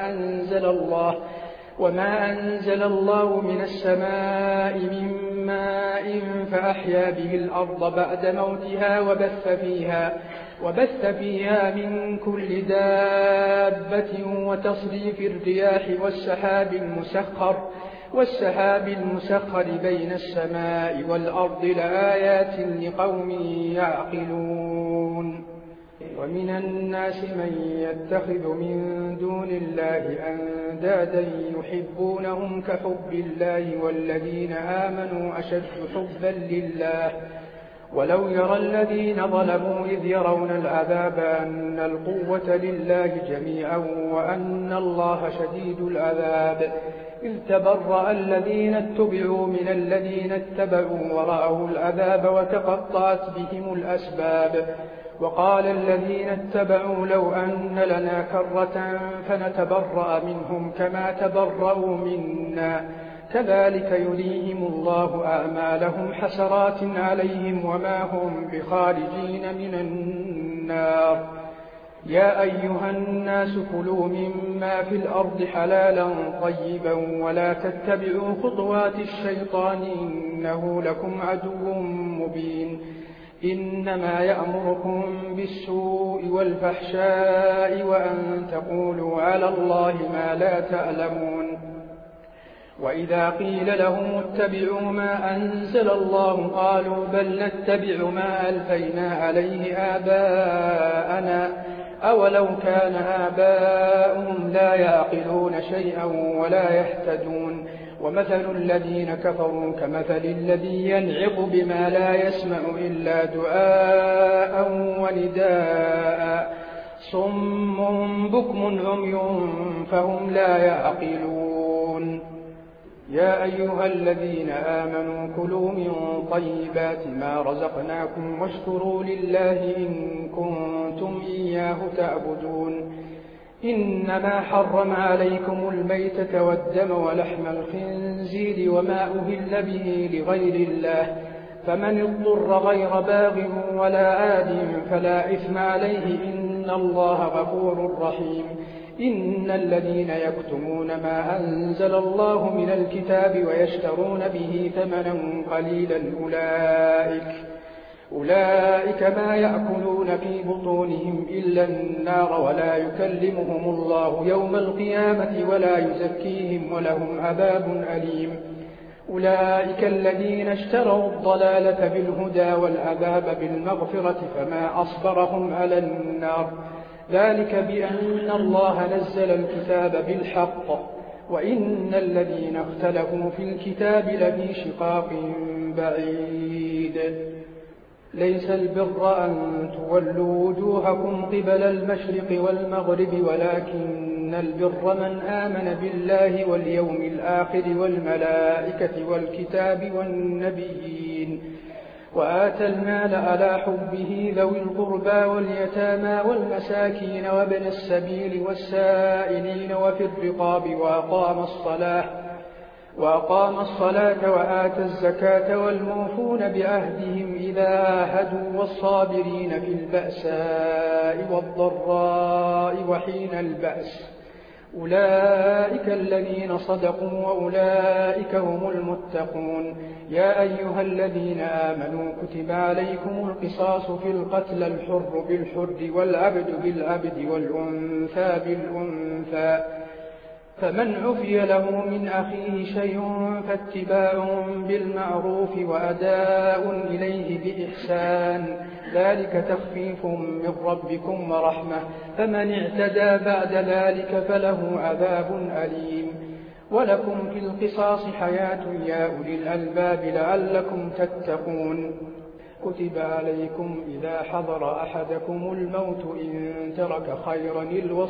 D: وما أنزل الله من السماء من ماء فأحيا به الأرض بعد موتها وبث فيها من كل دابة وتصريف الرياح والسحاب المسخر بين السماء والأرض لآيات لقوم يعقلون ومن الناس من يتخذ من دون الله أندادا يحبونهم كحب الله والذين آمنوا أشد حبا لله ولو يرى الذين ظلموا إذ يرون العذاب أن القوة لله جميعا وأن الله شديد العذاب إذ تبرأ الذين اتبعوا من الذين اتبعوا ورأوا العذاب وتقطعت بهم الأسباب وقال الذين اتبعوا لو أن لنا كرة فنتبرأ منهم كما تبرأوا منا كذلك يريهم الله أعمالهم حسرات عليهم وما هم بخارجين من النار يا أيها الناس كلوا مما في الأرض حلالا طيبا ولا تتبعوا خطوات الشيطان إنه لكم عدو مبين إنما يأمركم بالسوء والفحشاء وأن تقولوا على الله ما لا تعلمون وإذا قيل لهم اتبعوا ما أنزل الله قالوا بل نتبع ما ألفينا عليه آباءنا أولو كان آباؤهم لا يعقلون شيئا ولا يهتدون ومثل الذين كفروا كمثل الذي ينعق بما لا يسمع إلا دعاء ونداء صم بكم عمي فهم لا يعقلون يا أيها الذين آمنوا كلوا من طيبات ما رزقناكم واشكروا لله إن كنتم إياه تعبدون إنما حرم عليكم الميتة والدم ولحم الخنزير وما أهل به لغير الله فمن اضطر غير باغ ولا عاد فلا إثم عليه إن الله غفور رحيم إن الذين يكتمون ما أنزل الله من الكتاب ويشترون به ثمنا قليلا أولئك ما يأكلون في بطونهم إلا النار ولا يكلمهم الله يوم القيامة ولا يزكيهم ولهم عذاب أليم أولئك الذين اشتروا الضلالة بالهدى والعذاب بالمغفرة فما أصبرهم على النار ذلك بأن الله نزل الكتاب بالحق وإن الذين اختلفوا في الكتاب لفي شقاق بعيد ليس البر أن تولوا وجوهكم قبل المشرق والمغرب ولكن البر من آمن بالله واليوم الآخر والملائكة والكتاب والنبيين وآتى المال على حبه ذوي القربى واليتامى والمساكين وابن السبيل والسائلين وفي الرقاب وأقام الصلاة وآتى الزكاة والموفون بعهدهم إذا عاهدوا والصابرين في البأساء والضراء وحين البأس أولئك الذين صدقوا وأولئك هم المتقون يا أيها الذين آمنوا كتب عليكم القصاص في القتل الحر بالحر والعبد بالعبد والأنثى بالأنثى فمن عفي له من أخيه شيء فاتباع بالمعروف وأداء إليه بإحسان ذلك تخفيف من ربكم ورحمة فمن اعتدى بعد ذلك فله عذاب أليم ولكم في القصاص حياة يا أولي الألباب لعلكم تتقون كتب عليكم إذا حضر أحدكم الموت إن ترك خيرا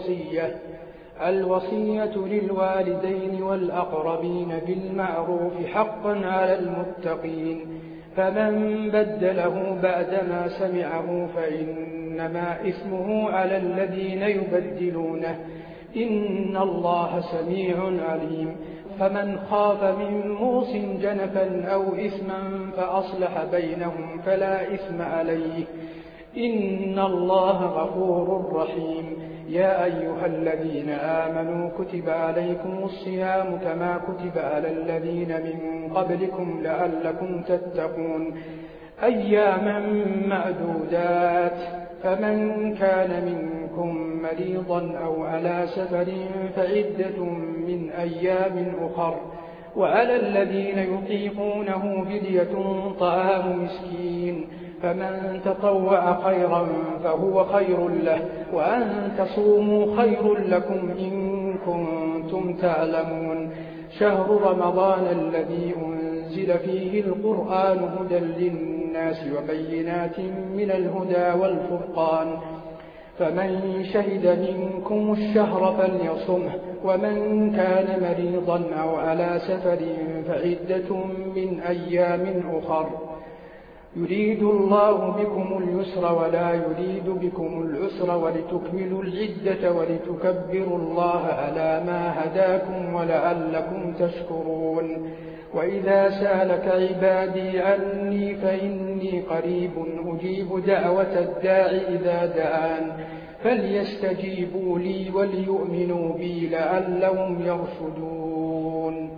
D: الوصية للوالدين والأقربين بالمعروف حقا على المتقين فمن بدله بعدما سمعه فإنما إثمه على الذين يبدلونه إن الله سميع عليم فمن خاف من موص جنفا أو إثما فأصلح بينهم فلا إثم عليه إن الله غفور رحيم يا أيها الذين آمنوا كتب عليكم الصيام كما كتب على الذين من قبلكم لعلكم تتقون أياما معدودات فمن كان منكم مريضا أو على سفر فعدة من أيام أخر وعلى الذين يطيقونه فدية طعام مسكين فمن تطوع خيرا فهو خير له وأن تصوموا خير لكم إن كنتم تعلمون شهر رمضان الذي أنزل فيه القرآن هدى للناس وبينات من الهدى والفرقان فمن شهد منكم الشهر فليصمه ومن كان مريضا أو على سفر فعدة من أيام أخر يريد الله بكم اليسر ولا يريد بكم العسر ولتكملوا العدة ولتكبروا الله على ما هداكم ولعلكم تشكرون وإذا سألك عبادي عني فإني قريب أجيب دعوة الداع إذا دعان فليستجيبوا لي وليؤمنوا بي لعلهم يرشدون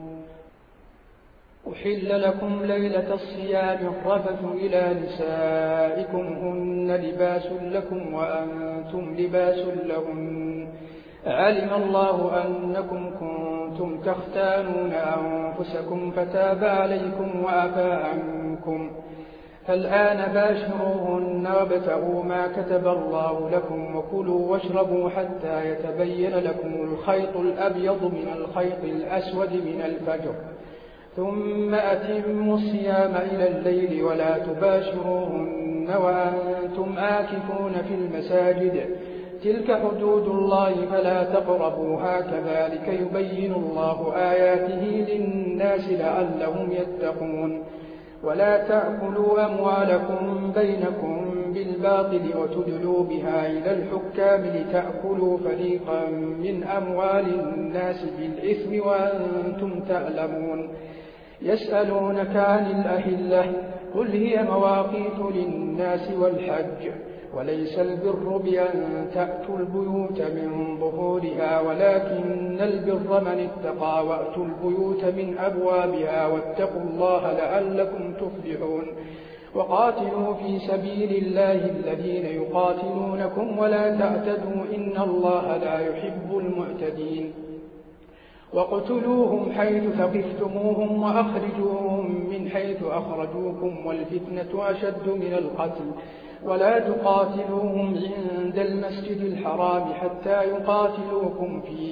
D: أحل لكم ليلة الصيام الرفث إلى نسائكم هن لباس لكم وأنتم لباس لهن علم الله أنكم كنتم تختانون أنفسكم فتاب عليكم وعفى عنكم فالآن باشروهن وابتغوا ما كتب الله لكم وكلوا واشربوا حتى يتبين لكم الخيط الأبيض من الخيط الأسود من الفجر ثم أتموا الصيام إلى الليل ولا تباشروهن وأنتم آكفون في المساجد تلك حدود الله فلا تقربوها كذلك يبين الله آياته للناس لعلهم يتقون ولا تأكلوا أموالكم بينكم بالباطل وتدلوا بها إلى الحكام لتأكلوا فريقا من أموال الناس بالإثم وأنتم تعلمون يسألونك عن الأهلة قل هي مواقيت للناس والحج وليس البر بأن تأتوا البيوت من ظهورها ولكن البر من اتقى وأتوا البيوت من أبوابها واتقوا الله لعلكم تفلحون وقاتلوا في سبيل الله الذين يقاتلونكم ولا تعتدوا إن الله لا يحب المعتدين وقتلوهم حيث ثقفتموهم وأخرجوهم من حيث أخرجوكم والفتنة أشد من القتل ولا تقاتلوهم عند المسجد الحرام حتى يقاتلوكم فيه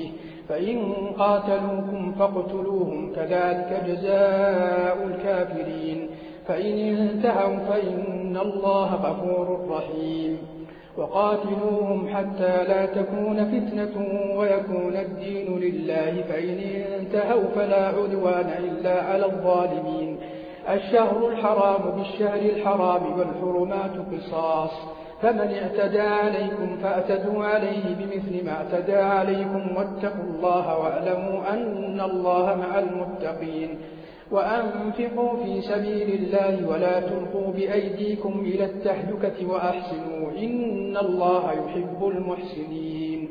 D: فإن قاتلوكم فاقتلوهم كذلك جزاء الكافرين فإن انتهوا فإن الله غفور رحيم وقاتلوهم حتى لا تكون فتنة ويكون الدين لله فإن انتهوا فلا عدوان إلا على الظالمين الشهر الحرام بالشهر الحرام والحرمات قصاص فمن اعتدى عليكم فاعتدوا عليه بمثل ما اعتدى عليكم واتقوا الله واعلموا أن الله مع المتقين وأنفقوا في سبيل الله ولا تلقوا بأيديكم إلى التهلكة وأحسنوا إن الله يحب المحسنين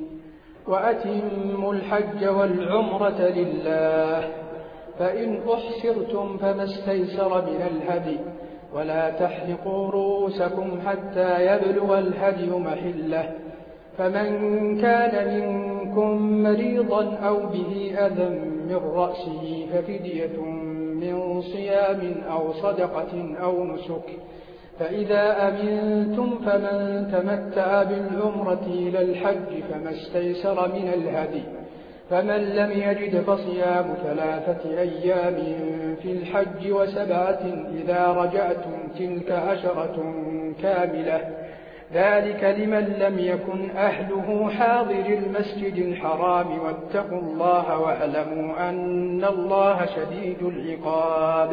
D: وأتموا الحج والعمرة لله فإن أحسرتم فما استيسر من الهدي ولا تحلقوا رؤوسكم حتى يبلغ الهدي محله فمن كان منكم مريضا أو به أذى من رأسه ففدية من صيام أو صدقة أو نسك فإذا أمنتم فمن تمتع بالعمرة إلى الحج فما استيسر من الهدي فمن لم يجد فصيام 3 أيام في الحج و7 إذا رجعتم تلك 10 كاملة ذلك لمن لم يكن أهله حاضر المسجد الحرام واتقوا الله واعلموا أن الله شديد العقاب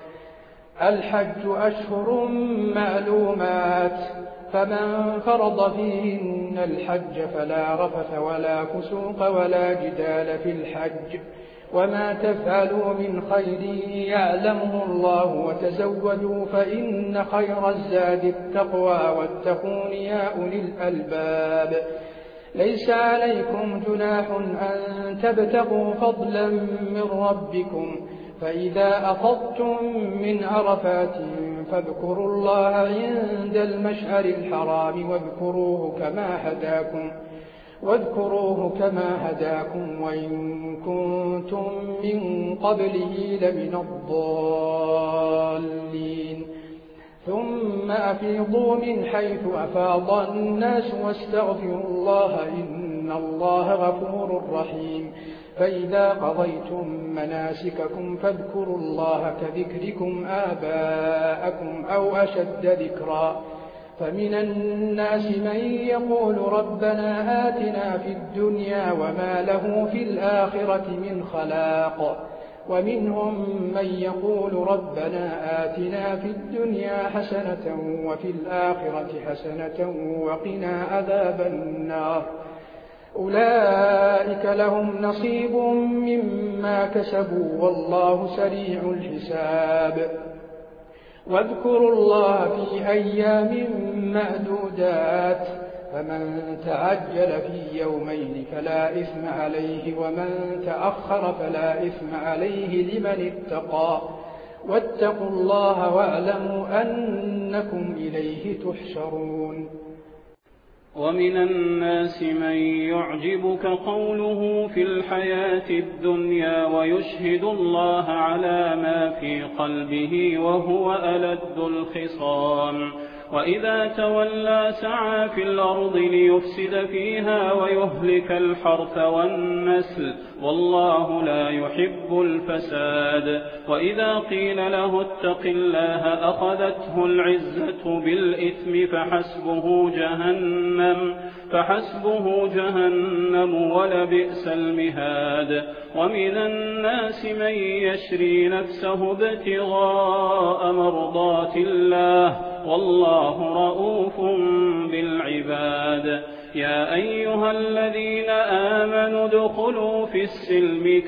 D: الحج أشهر معلومات فمن فرض فيهن الحج فلا رفث ولا فسوق ولا جدال في الحج وما تفعلوا من خير يعلمه الله وتزودوا فإن خير الزاد التقوى واتقون يا أولي الألباب ليس عليكم جناح أن تبتغوا فضلا من ربكم فإذا أفضتم من عرفات فاذكروا الله عند المشعر الحرام واذكروه كما هداكم وإن كنتم من قبله لمن الضالين ثم أفيضوا من حيث أفاض الناس واستغفروا الله إن الله غفور رحيم فإذا قضيتم مناسككم فاذكروا الله كذكركم آباءكم أو أشد ذكرا فمن الناس من يقول ربنا آتنا في الدنيا وما له في الآخرة من خلاق ومنهم من يقول ربنا آتنا في الدنيا حسنة وفي الآخرة حسنة وقنا عذاب النار أولئك لهم نصيب مما كسبوا والله سريع الحساب واذكروا الله في أيام معدودات فمن تعجل في يومين فلا إثم عليه ومن تأخر فلا إثم عليه لمن اتقى واتقوا الله واعلموا أنكم إليه تحشرون
E: ومن الناس من يعجبك قوله في الحياة الدنيا ويشهد الله على ما في قلبه وهو ألد الخصام وإذا تولى سعى في الأرض ليفسد فيها ويهلك الحرث والنسل والله لا يحب الفساد وإذا قيل له اتق الله أخذته العزة بالإثم فحسبه جهنم ولبئس المهاد ومن الناس من يشري نفسه ابتغاء مرضات الله والله رؤوف بالعباد يا أيها الذين آمنوا ادخلوا في السلم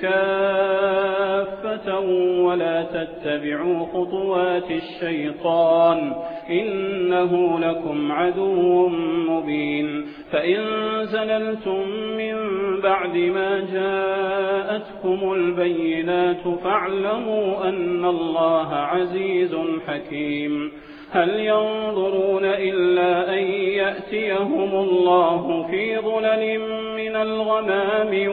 E: كافة ولا تتبعوا خطوات الشيطان إنه لكم عدو مبين فإن زللتم من بعد ما جاءتكم البينات فاعلموا أن الله عزيز حكيم هل ينظرون إلا أن يأتيهم الله في ظلل من الغمام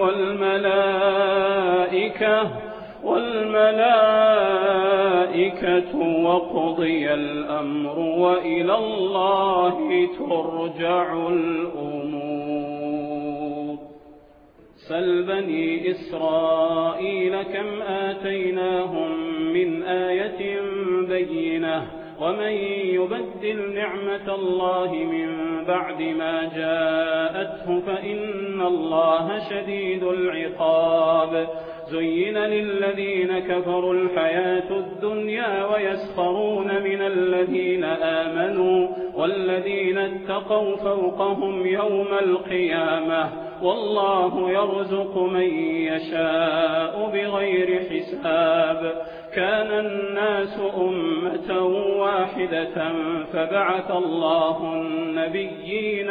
E: والملائكة وقضي الأمر وإلى الله ترجع الأمور سل بني إسرائيل كم آتيناهم من آية بينة ومن يبدل نعمة الله من بعد ما جاءته فإن الله شديد العقاب زين للذين كفروا الحياة الدنيا ويسخرون من الذين آمنوا والذين اتقوا فوقهم يوم القيامة والله يرزق من يشاء بغير حساب كان الناس أمة واحدة فبعث الله النبيين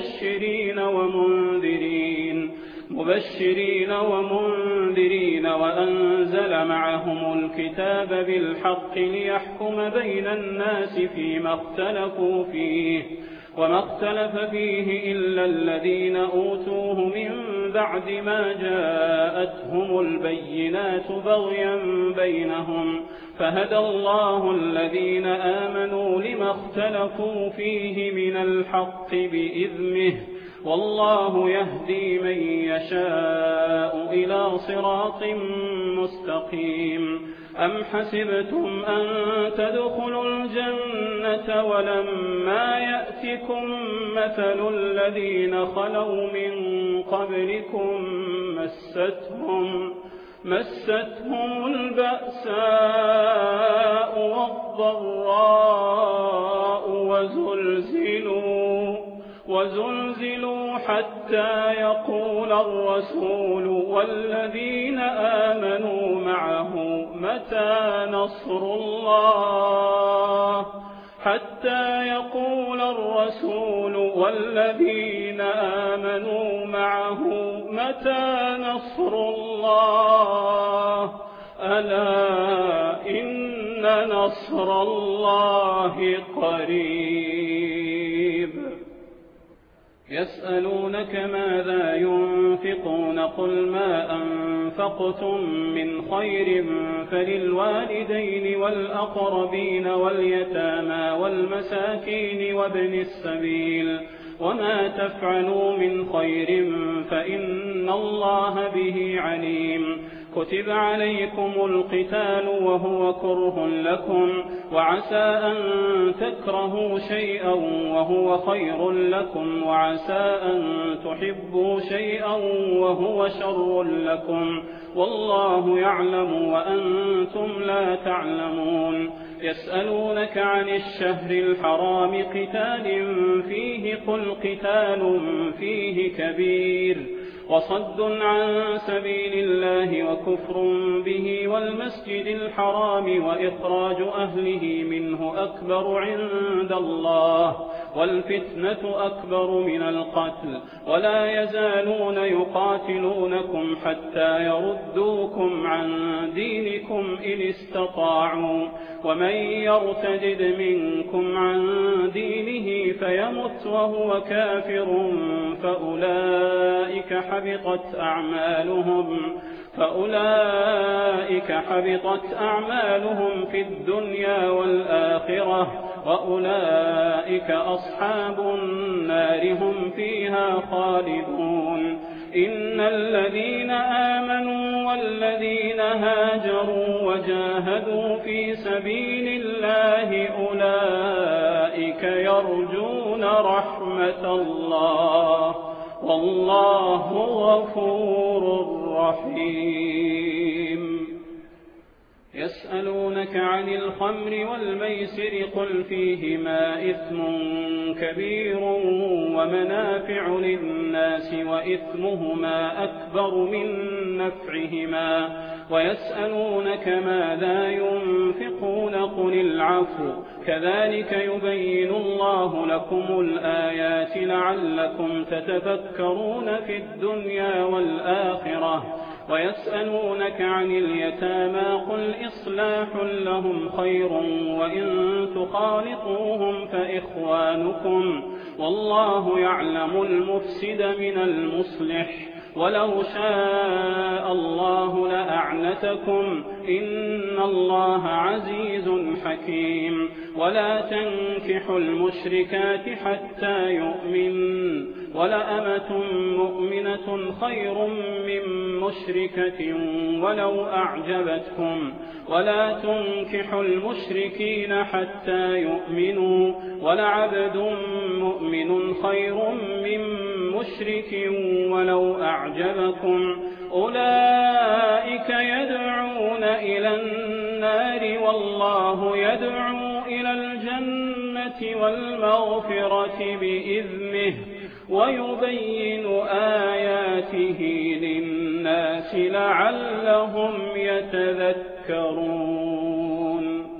E: مبشرين ومنذرين وأنزل معهم الكتاب بالحق ليحكم بين الناس فيما اختلفوا فيه وما اختلف فيه إلا الذين أوتوه من بعد ما جاءتهم البينات بغيا بينهم فهدى الله الذين آمنوا لما اختلفوا فيه من الحق بإذنه والله يهدي من يشاء إلى صراط مستقيم أم حسبتم أن تدخلوا الجنة ولما يأتكم مثل الذين خلوا من قبلكم مستهم البأساء والضراء وزلزلوا حتى يقول الرسول والذين آمنوا معه متى نصر الله ألا إن نصر الله قريب يسألونك ماذا ينفقون قل ما أنفقتم من خير فللوالدين والأقربين واليتامى والمساكين وابن السبيل وما تفعلوا من خير فإن الله به عليم كتب عليكم القتال وهو كره لكم وعسى أن تكرهوا شيئا وهو خير لكم وعسى أن تحبوا شيئا وهو شر لكم والله يعلم وأنتم لا تعلمون يسألونك عن الشهر الحرام قتال فيه قل قتال فيه كبير وصد عن سبيل الله وكفر به والمسجد الحرام وإخراج أهله منه أكبر عند الله والفتنة أكبر من القتل ولا يزالون يقاتلونكم حتى يردوكم عن دينكم إن استطاعوا ومن يرتد منكم عن دينه فيمت وهو كافر فأولئك حبطت أعمالهم في الدنيا والآخرة وأولئك أصحاب النار هم فيها خالدون إن الذين آمنوا والذين هاجروا وجاهدوا في سبيل الله أولئك يرجون رحمة الله والله غفور رحيم يسألونك عن الخمر والميسر قل فيهما إثم كبير ومنافع للناس وإثمهما أكبر من نفعهما ويسألونك ماذا ينفقون قل العفو كذلك يبين الله لكم الآيات لعلكم تتفكرون في الدنيا والآخرة ويسألونك عن اليتامى قل إصلاح لهم خير وإن تخالطوهم فإخوانكم والله يعلم المفسد من المصلح ولو شاء الله لأعنتكم إن الله عزيز حكيم ولا تنكحوا المشركات حتى يؤمن ولأمة مؤمنة خير من مشركة ولو أعجبتكم ولا تنكحوا المشركين حتى يؤمنوا ولعبد مؤمن خير من مشرك ولو أعجبكم أولئك يدعون إلى النار والله يدعو إلى الجنة والمغفرة بإذنه ويبين آياته للناس لعلهم يتذكرون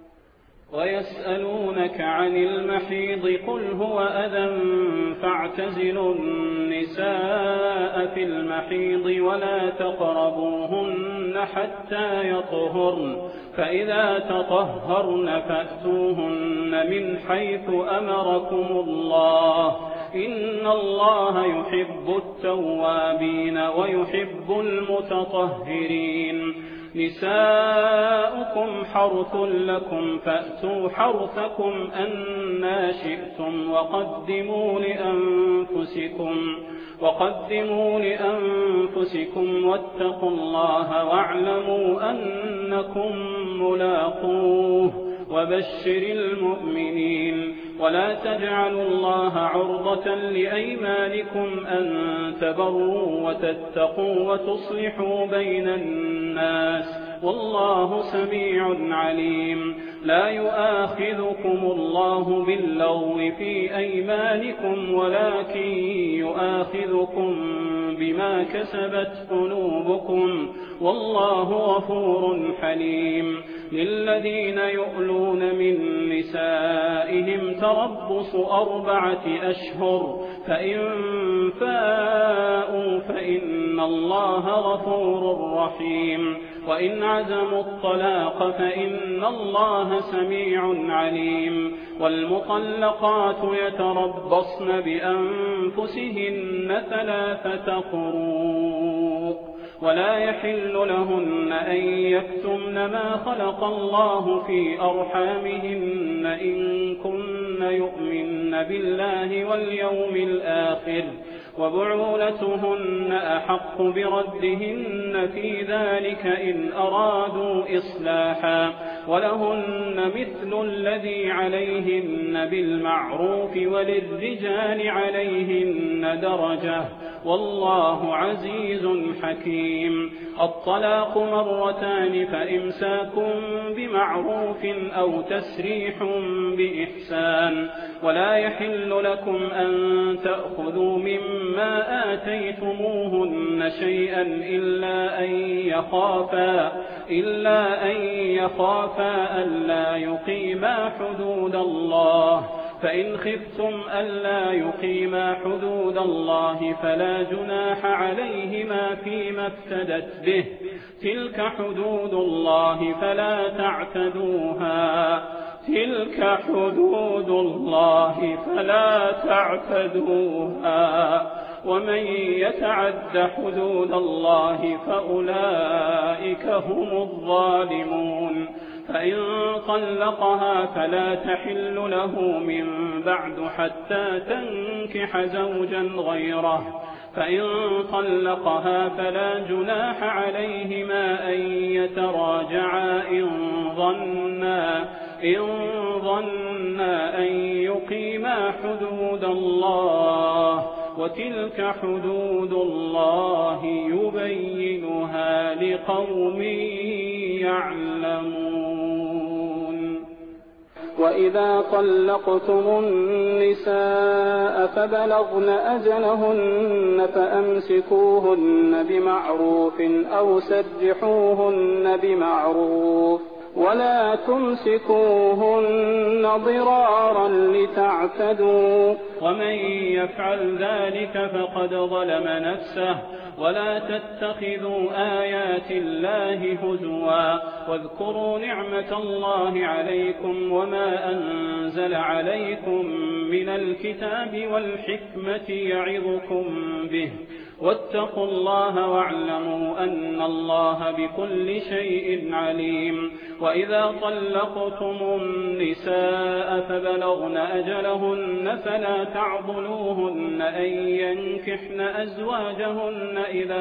E: ويسألونك عن المحيض قل هو أذى فاعتزلوا النساء في المحيض ولا تقربوهن حتى يطهرن فإذا تطهرن فأتوهن من حيث أمركم الله إن الله يحب التوابين ويحب المتطهرين نساؤكم حرث لكم فأتوا حرثكم أنى شئتم وقدموا لأنفسكم واتقوا الله واعلموا أنكم ملاقوه وبشر المؤمنين ولا تجعلوا الله عرضة لأيمانكم أن تبروا وتتقوا وتصلحوا بين الناس والله سميع عليم لا يؤاخذكم الله باللغو في أيمانكم ولكن يؤاخذكم بما كسبت قلوبكم والله غفور حليم للذين يؤلون من نسائهم تربص 4 أشهر فإن فاءوا فإن الله غفور رحيم وإن عزموا الطلاق فإن الله سميع عليم والمطلقات يتربصن بأنفسهن 3 قروء ولا يحل لهن أن يكتمن ما خلق الله في أرحامهن إن كن يؤمن بالله واليوم الآخر وبعولتهن أحق بردهن في ذلك إن أرادوا إصلاحا ولهن مثل الذي عليهن بالمعروف وللرجال عليهن درجة والله عزيز حكيم الطلاق 2 فإمساك بمعروف أو تسريح بإحسان ولا يحل لكم أن تأخذوا مما آتيتموهن شيئا إلا أن يخافا ألا يقيما حدود الله فإن خفتم ألا يقيما حدود الله فلا جناح عليهما فيما افتدت به تلك حدود الله فلا تعتدوها ومن يتعد حدود الله فأولئك هم الظالمون فإن طلقها فلا تحل له من بعد حتى تنكح زوجا غيره فإن طلقها فلا جناح عليهما أن يتراجعا إن ظنا أن يقيما حدود الله وتلك حدود الله يبينها لقوم يعلمون وإذا طلقتم النساء فبلغن أجلهن فأمسكوهن بمعروف أو سرحوهن بمعروف ولا تمسكوهن ضرارا لتعتدوا ومن يفعل ذلك فقد ظلم نفسه ولا تتخذوا آيات الله هزوا واذكروا نعمة الله عليكم وما أنزل عليكم من الكتاب والحكمة يعظكم به واتقوا الله واعلموا أن الله بكل شيء عليم وإذا طلقتم النساء فبلغن أجلهن فلا تعضلوهن أن ينكحن أزواجهن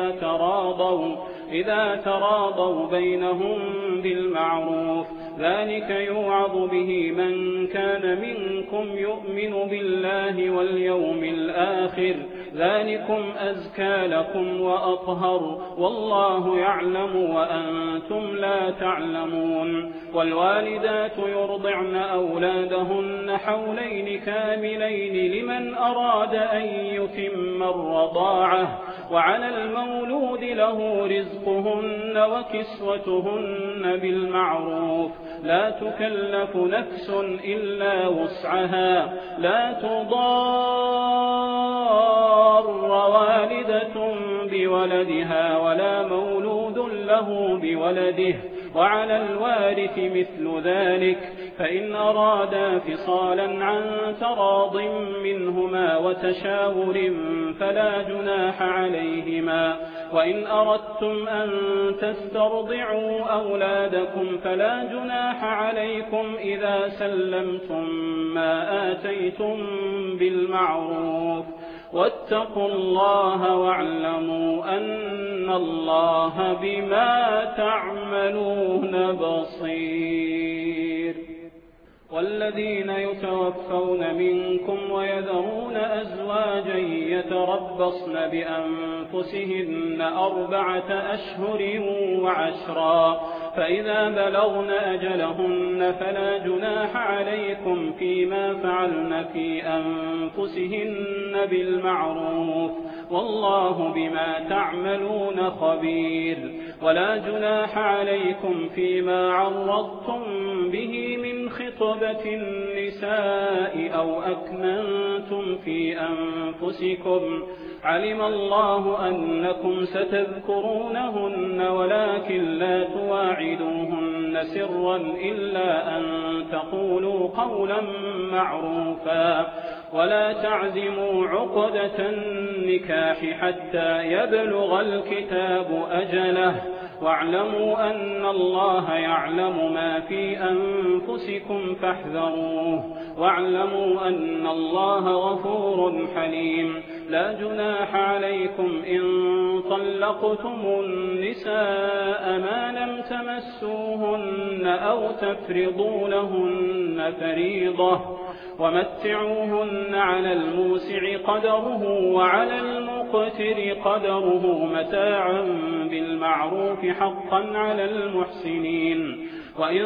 E: إذا تراضوا بينهم بالمعروف، ذلك يوعظ به من كان منكم يؤمن بالله واليوم الآخر، ذلكم أزكى لكم وأطهر، والله يعلم وأنتم لا تعلمون. والوالدات يرضعن أولادهن حولين كاملين لمن أراد أن يتم الرضاعة، وعلى المولود له رزقهن وكسوتهن بالمعروف، لا تكلف نفس إلا وسعها، لا تضار والدة بولدها ولا مولود له بولده، وعلى الوارث مثل ذلك، فإن أرادا فصالا عن تراض منهما وتشاور فلا جناح عليهما. وإن أردتم أن تسترضعوا أولادكم فلا جناح عليكم إذا سلمتم ما آتيتم بالمعروف، واتقوا الله واعلموا أن الله بما تعملون بصير. والذين يتوفون منكم ويذرون أزواجا يتربصن بأنفسهن 4 أشهر وعشرا، فإذا بلغن أجلهن فلا جناح عليكم فيما فعلن في أنفسهن بالمعروف، والله بما تعملون خبير. ولا جناح عليكم فيما عرضتم به من خطبة النساء أو أكننتم في أنفسكم، علم الله أنكم ستذكرونهن ولكن لا تواعدوهن سرا إلا أن تقولوا قولا معروفا، ولا تعزموا عقدة النكاح حتى يبلغ الكتاب أجله، واعلموا أن الله يعلم ما في أنفسكم فاحذروه، واعلموا أن الله غفور حليم. لا جناح عليكم إن طلقتم النساء ما لم تمسوهن أو تفرضوا لهن فريضة، ومتعوهن على الموسع قدره وعلى المقتر قدره متاعا بالمعروف حقا على المحسنين. وإن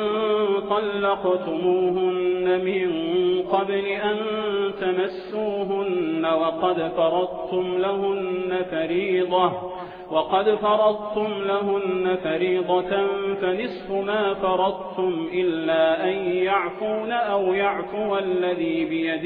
E: طلقتموهن من قبل أن تمسوهن وقد فرضتم لهن فريضة فنصف ما فرضتم إلا أن يعفون أو يعفو الذي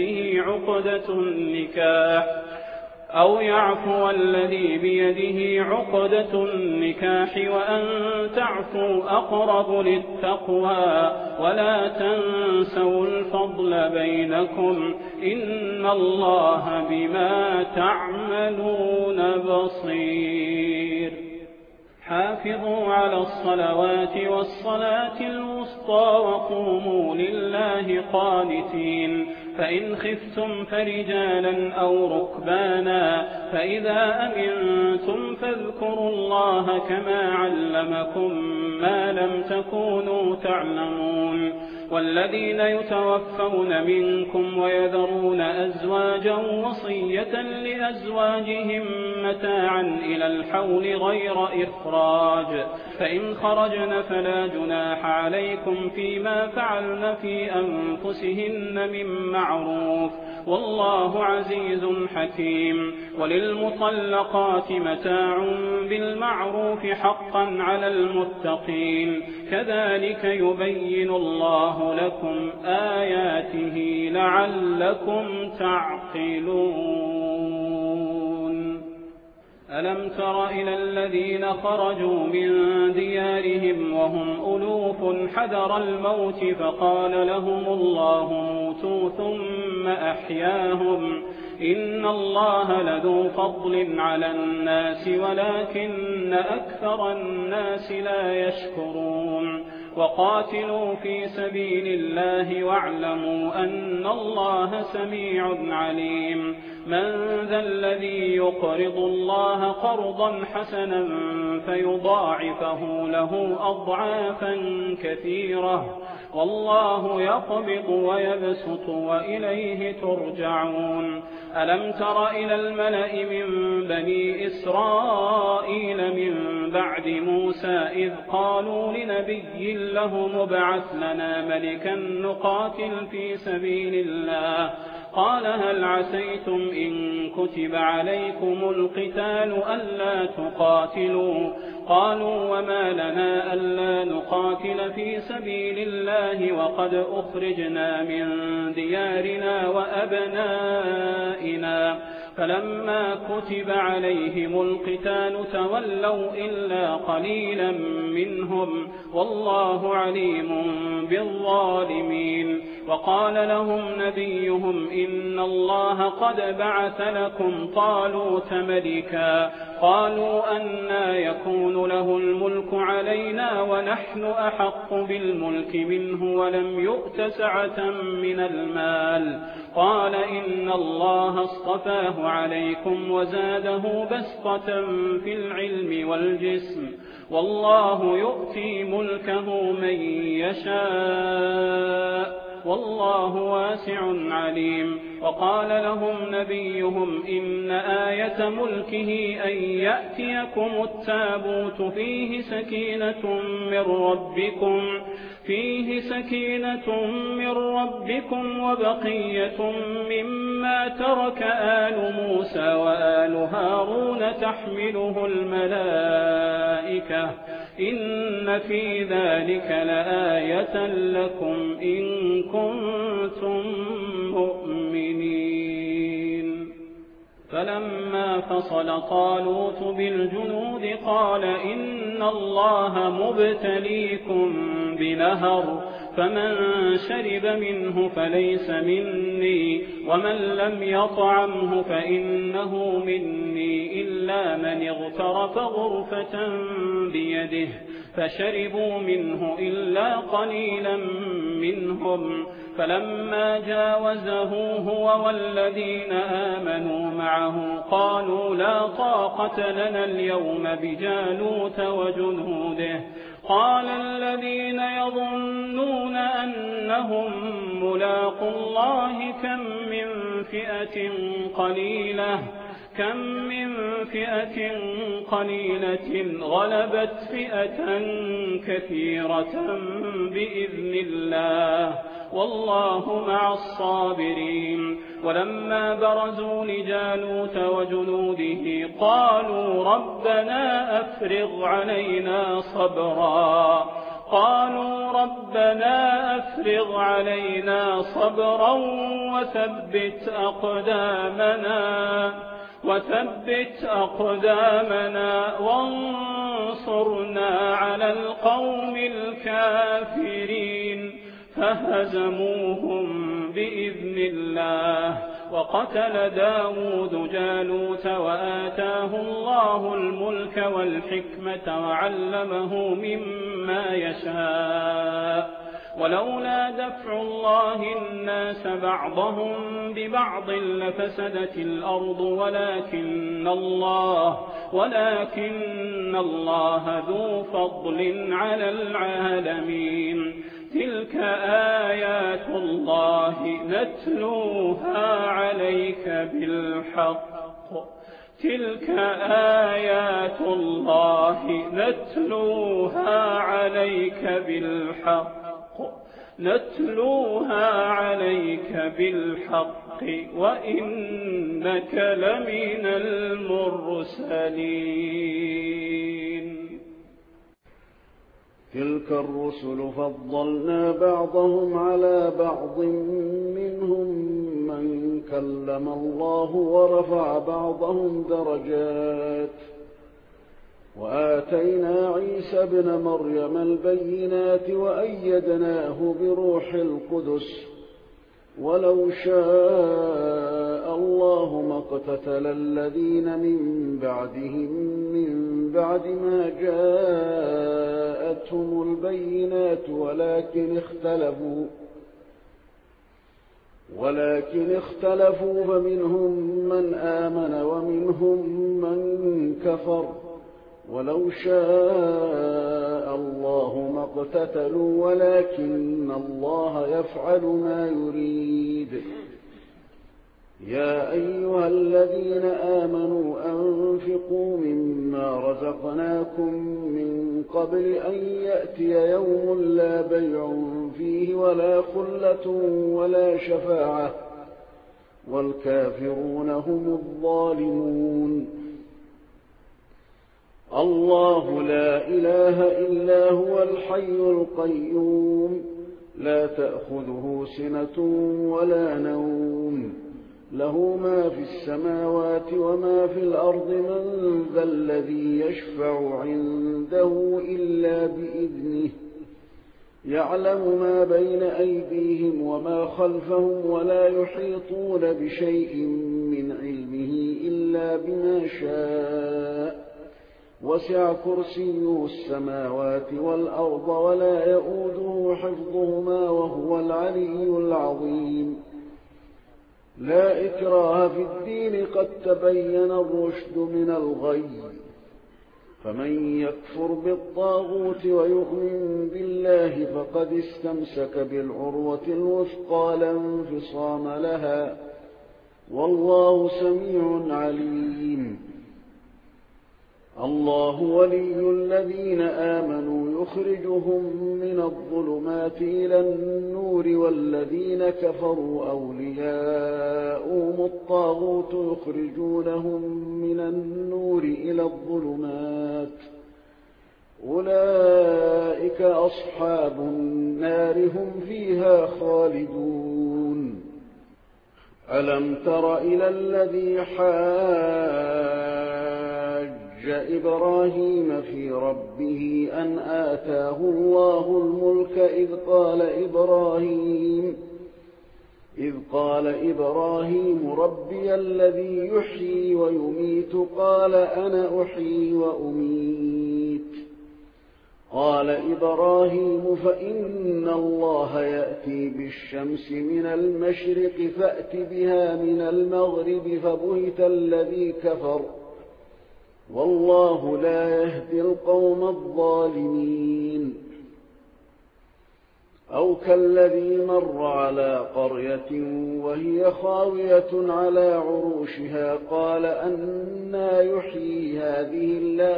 E: بيده عقدة النكاح وأن تعفوا أقرب للتقوى، ولا تنسوا الفضل بينكم، إن الله بما تعملون بصير. حافظوا على الصلوات والصلاة الوسطى وقوموا لله قانتين، فإن خفتم فرجالا أو ركبانا، فإذا أمنتم فاذكروا الله كما علمكم ما لم تكونوا تعلمون. والذين يتوفون منكم ويذرون أزواجا وصية لأزواجهم متاعا إلى الحول غير إخراج، فإن خرجن فلا جناح عليكم فيما فعلن في أنفسهن من معروف، والله عزيز حكيم. وللمطلقات متاع بالمعروف حقا على المتقين، كذلك يبين الله لكم آياته لعلكم تعقلون. ألم تر إلى الذين خرجوا من ديارهم وهم ألوف حذر الموت فقال لهم الله موتوا ثم أحياهم، إن الله لذو فضل على الناس ولكن أكثر الناس لا يشكرون. وقاتلوا في سبيل الله واعلموا أن الله سميع عليم من ذا الذي يقرض الله قرضا حسنا فيضاعفه له أضعافا كثيرة والله يقبض ويبسط وإليه ترجعون ألم تر إلى الملأ من بني إسرائيل من بعد موسى إذ قالوا لنبي له مبعث لنا ملكا نقاتل في سبيل الله قال هل عسيتم إن كتب عليكم القتال ألا تقاتلوا قالوا وما لنا ألا نقاتل في سبيل الله وقد أخرجنا من ديارنا وأبنائنا فلما كتب عليهم القتال تولوا إلا قليلا منهم والله عليم بالظالمين وقال لهم نبيهم إن الله قد بعث لكم طالوت ملكا قالوا أنى يكون له الملك علينا ونحن أحق بالملك منه ولم يؤت سعة من المال قال إن الله اصطفاه عليكم وزاده بسطة في العلم والجسم والله يؤتي ملكه من يشاء والله واسع عليم وقال لهم نبيهم إن آية ملكه أن يأتيكم التابوت فيه سكينة من ربكم وبقية مما ترك آل موسى وآل هارون تحمله الملائكة إن في ذلك لآية لكم إن كنتم مؤمنين فلما فصل طالوت بالجنود قال إن الله مبتليكم بنهر فمن شرب منه فليس مني ومن لم يطعمه فإنه مني إلا من اغترف غرفة بيده فشربوا منه إلا قليلا منهم فلما جاوزه هو والذين آمنوا معه قالوا لا طاقة لنا اليوم بجالوت وجنوده قال الذين يظنون أنهم ملاقوا الله كم من فئة قليلة غلبت فئة كثيرة بإذن الله والله مع الصابرين ولما برزوا لجالوت وجنوده قالوا ربنا أفرغ علينا صبرا وثبت أقدامنا وانصرنا على القوم الكافرين فهزموهم بإذن الله وقتل داود جالوت وآتاه الله الملك والحكمة وعلمه مما يشاء ولولا دفع الله الناس بعضهم ببعض لفسدت الأرض ولكن الله ذو فضل على العالمين تلك آيات الله نتلوها عليك بالحق وإنك لمن المرسلين
B: تلك الرسل فضلنا بعضهم على بعض منهم من كلم الله ورفع بعضهم درجات وآتينا عيسى ابن مريم البينات وأيدناه بروح القدس ولو شاء شاء الله ما اقتتل الذين من بعدهم من بعد ما جاءتهم البينات ولكن اختلفوا فمنهم من آمن ومنهم من كفر ولو شاء الله ما اقتتلوا ولكن الله يفعل ما يريد. يا أيها الذين آمنوا أنفقوا مما رزقناكم من قبل أن يأتي يوم لا بيع فيه ولا خلة ولا شفاعة والكافرون هم الظالمون. الله لا إله إلا هو الحي القيوم لا تأخذه سنة ولا نوم له ما في السماوات وما في الأرض من ذا الذي يشفع عنده إلا بإذنه يعلم ما بين أيديهم وما خلفهم ولا يحيطون بشيء من علمه إلا بما شاء وسع كرسيه السماوات والأرض ولا يؤوده حفظهما وهو العلي العظيم. لا إكراه في الدين قد تبين الرشد من الغي فمن يكفر بالطاغوت ويؤمن بالله فقد استمسك بالعروة الوثقى لا انفصام لها والله سميع عليم. الله ولي الذين آمنوا يخرجهم من الظلمات إلى النور والذين كفروا أولياؤهم الطاغوت يخرجونهم من النور إلى الظلمات أولئك أصحاب النار هم فيها خالدون. ألم تر إلى الذي إبراهيم في ربه أن آتاه الله الملك إذ قال إبراهيم ربي الذي يحيي ويميت قال أنا أحيي وأميت قال إبراهيم فإن الله يأتي بالشمس من المشرق فأت بها من المغرب فبهت الذي كفر والله لا يهدي القوم الظالمين. أو كالذي مر على قرية وهي خاوية على عروشها قال أنى يحيي هذه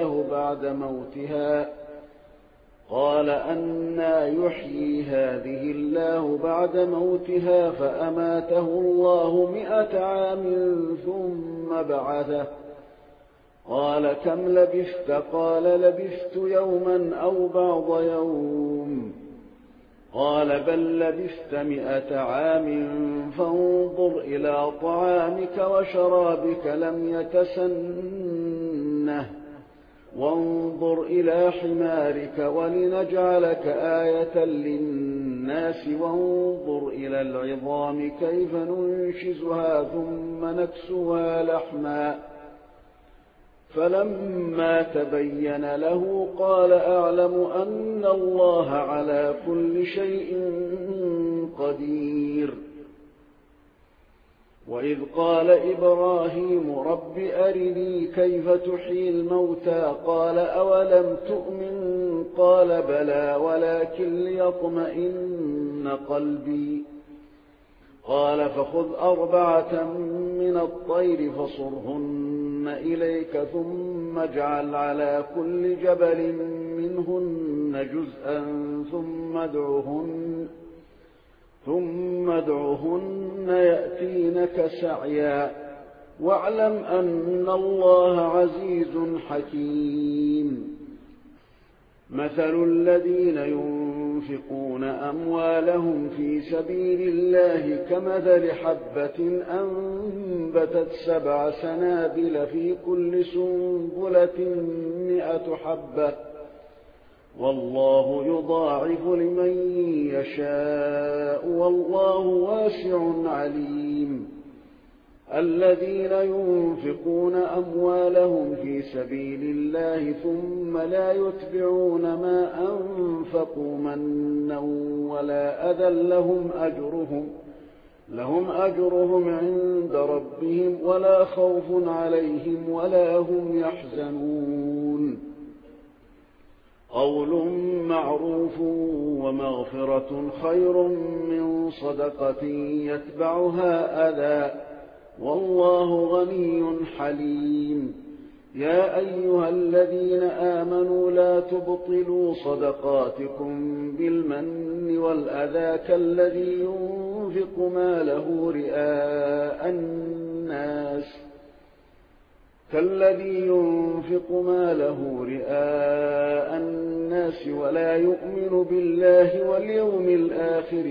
B: الله بعد موتها فأماته الله 100 عام ثم بعثه قال كم لبثت قال لبثت يوما أو بعض يوم قال بل لبثت 100 عام فانظر إلى طعامك وشرابك لم يتسنه وانظر إلى حمارك ولنجعلك آية للناس وانظر إلى العظام كيف ننشزها ثم نكسوها لحما فلما تبين له قال أعلم أن الله على كل شيء قدير. وإذ قال إبراهيم رب أرني كيف تحيي الموتى قال أولم تؤمن قال بلى ولكن ليطمئن قلبي قال فخذ 4 من الطير فصرهن إليك ثم اجعل على كل جبل منهن جزءا ثم ادعهن يأتينك سعيا واعلم أن الله عزيز حكيم. مثل الذين ينفقون أموالهم في سبيل الله كمثل حبة أنبتت 7 سنابل في كل سنبلة 100 حبة والله يضاعف لمن يشاء والله واسع عليم. الذين ينفقون أموالهم في سبيل الله ثم لا يتبعون ما أنفقوا منا ولا أذى لهم أجرهم عند ربهم ولا خوف عليهم ولا هم يحزنون قول معروف ومغفرة خير من صدقة يتبعها أذى والله غني حليم يا أيها الذين آمنوا لا تبطلوا صدقاتكم بالمن والأذى كالذي ينفق ماله رئاء الناس ولا يؤمن بالله واليوم الآخر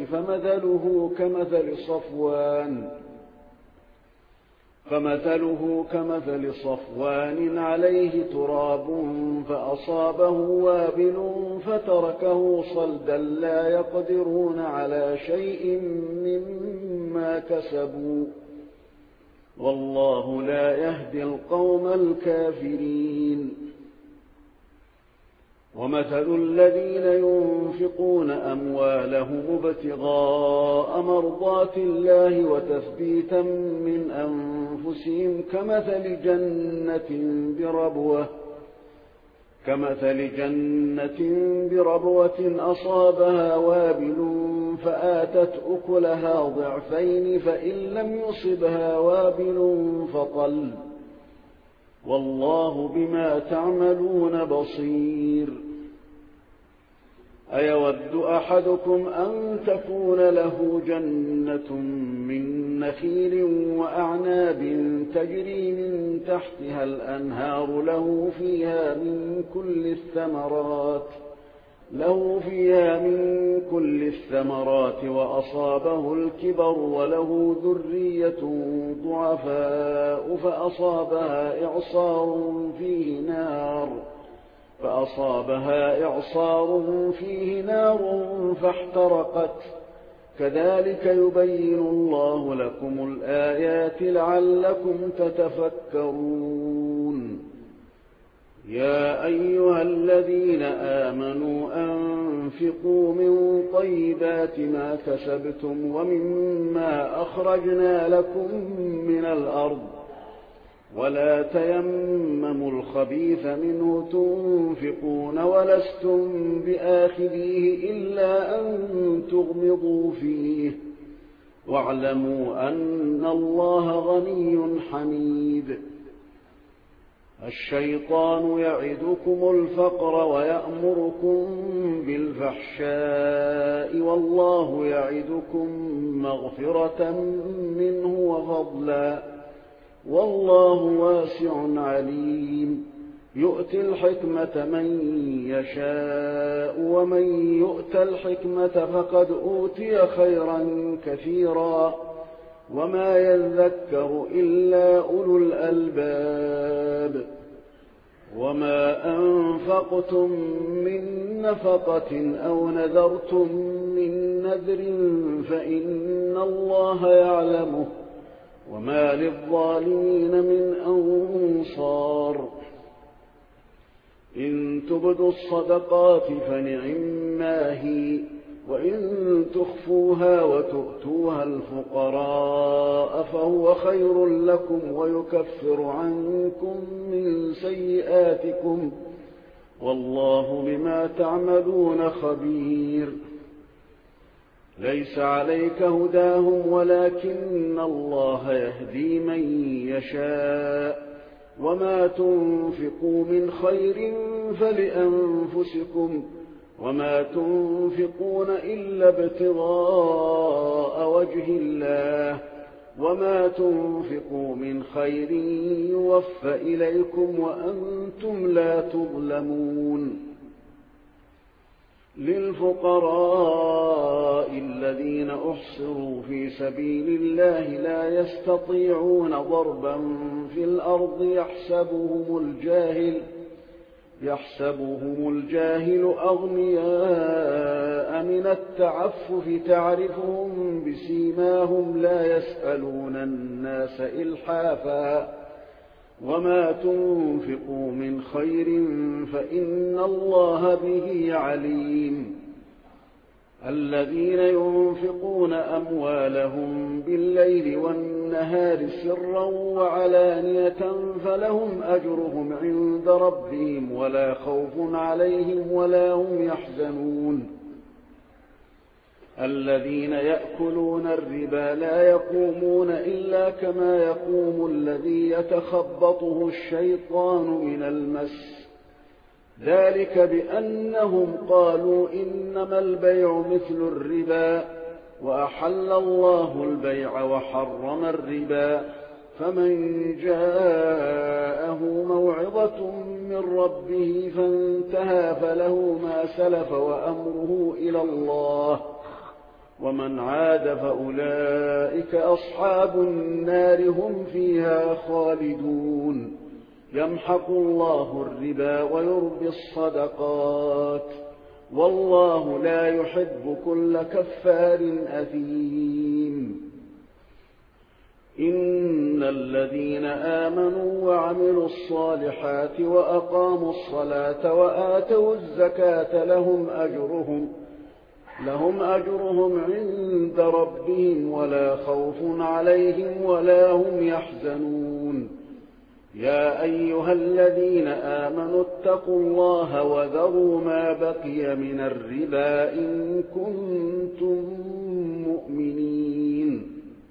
B: فمثله كمثل صفوان عليه تراب فأصابه وابل فتركه صلدا لا يقدرون على شيء مما كسبوا والله لا يهدي القوم الكافرين ومثل الذين ينفقون أموالهم ابتغاء مرضات الله وتثبيتا من أنفسهم كمثل جنة بربوة أصابها وابل فآتت أكلها ضعفين فإن لم يصبها وابل فطل والله بما تعملون بصير أيود أحدكم أن تكون له جنة من نخيل وأعناب تجري من تحتها الأنهار له فيها من كل الثمرات وأصابه الكبر وله ذرية ضعفاء فأصابها إعصار فيه نار فاحترقت كذلك يبين الله لكم الآيات لعلكم تتفكرون يا أيها الذين آمنوا أنفقوا من طيبات ما كسبتم ومما أخرجنا لكم من الأرض ولا تيمموا الخبيث منه تنفقون ولستم بآخذيه إلا أن تغمضوا فيه واعلموا أن الله غني حميد الشيطان يعدكم الفقر ويأمركم بالفحشاء والله يعدكم مغفرة منه وفضلا والله واسع عليم يؤتي الحكمة من يشاء ومن يؤت الحكمة فقد أوتي خيرا كثيرا وما يذكر إلا أولو الألباب وما أنفقتم من نفقة أو نذرتم من نذر فإن الله يعلمه وما للظالمين من أنصار إن تبدوا الصدقات فنعما هي وإن تخفوها وتؤتوها الفقراء فهو خير لكم ويكفر عنكم من سيئاتكم والله بما تعملون خبير ليس عليك هداهم ولكن الله يهدي من يشاء وما تنفقوا من خير فلأنفسكم وما تنفقون إلا ابتغاء وجه الله وما تنفقوا من خير يوفى إليكم وأنتم لا تظلمون للفقراء الذين أحصروا في سبيل الله لا يحسبهم الجاهل أغنياء من التعفف تعرفهم بسيماهم لا يسألون الناس إلحافا وما تنفقوا من خير فإن الله به عليم الذين ينفقون أموالهم بالليل والنهار سرا وعلانية فلهم أجرهم عند ربهم ولا خوف عليهم ولا هم يحزنون الذين يأكلون الربا لا يقومون إلا كما يقوم الذي يتخبطه الشيطان من المس ذلك بأنهم قالوا إنما البيع مثل الربا وأحل الله البيع وحرم الربا فمن جاءه موعظة من ربه فانتهى فله ما سلف وأمره إلى الله ومن عاد فأولئك أصحاب النار هم فيها خالدون يمحق الله الربا ويربي الصدقات والله لا يحب كل كفار أثيم إن الذين آمنوا وعملوا الصالحات وأقاموا الصلاة وآتوا الزكاة لهم أجرهم عند ربهم ولا خوف عليهم ولا هم يحزنون يا أيها الذين آمنوا اتقوا الله وذروا ما بقي من الربا إن كنتم مؤمنين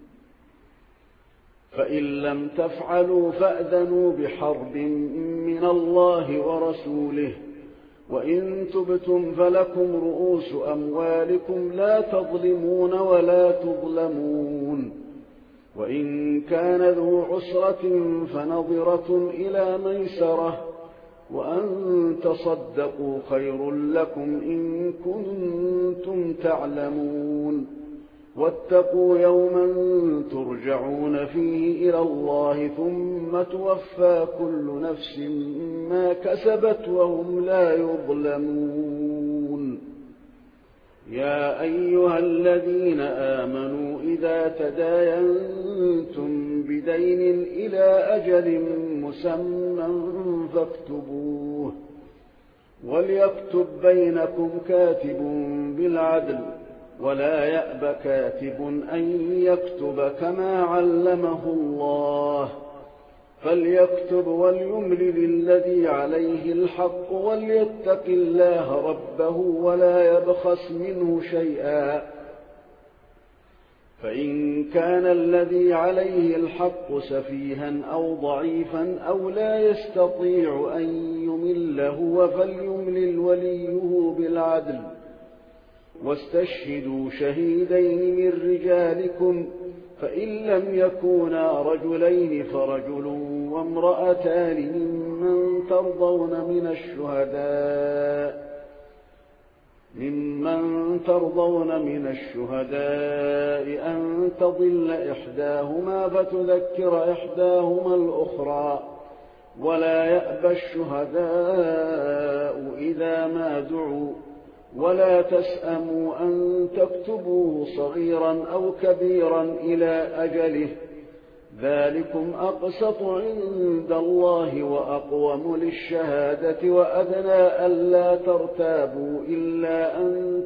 B: فإن لم تفعلوا فأذنوا بحرب من الله ورسوله وإن تبتم فلكم رؤوس أموالكم لا تظلمون ولا تظلمون وإن كان ذو عسرة فنظرة إلى ميسرة وأن تصدقوا خير لكم إن كنتم تعلمون واتقوا يوما ترجعون فيه إلى الله ثم توفى كل نفس ما كسبت وهم لا يظلمون يا أيها الذين آمنوا إذا تداينتم بدين إلى أجل مسمى فاكتبوه وليكتب بينكم كاتب بالعدل ولا يأب كاتب أن يكتب كما علمه الله فليكتب وليملل الذي عليه الحق وليتق الله ربه ولا يبخس منه شيئا فإن كان الذي عليه الحق سفيها أو ضعيفا أو لا يستطيع أن يمل هو فليملل وليه بالعدل واستشهدوا شهيدين من رجالكم فإن لم يكونا رجلين فرجل وامرأتان ممن ترضون من الشهداء أن تضل إحداهما فتذكر إحداهما الأخرى ولا يأبى الشهداء إذا ما دعوا ولا تسأموا أن تكتبوه صغيرا أو كبيرا إلى أجله ذلكم أقسط عند الله وأقوم للشهادة وأدنى ألا ترتابوا إلا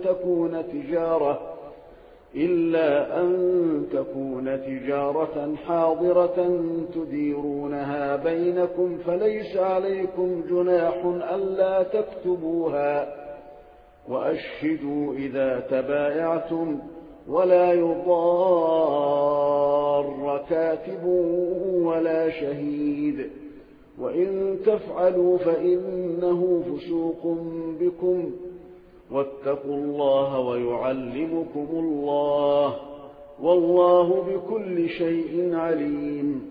B: أن تكون تجارة حاضرة تديرونها بينكم فليس عليكم جناح ألا تكتبوها وأشهدوا إذا تبايعتم ولا يضار كاتب ولا شهيد وإن تفعلوا فإنه فسوق بكم واتقوا الله ويعلمكم الله والله بكل شيء عليم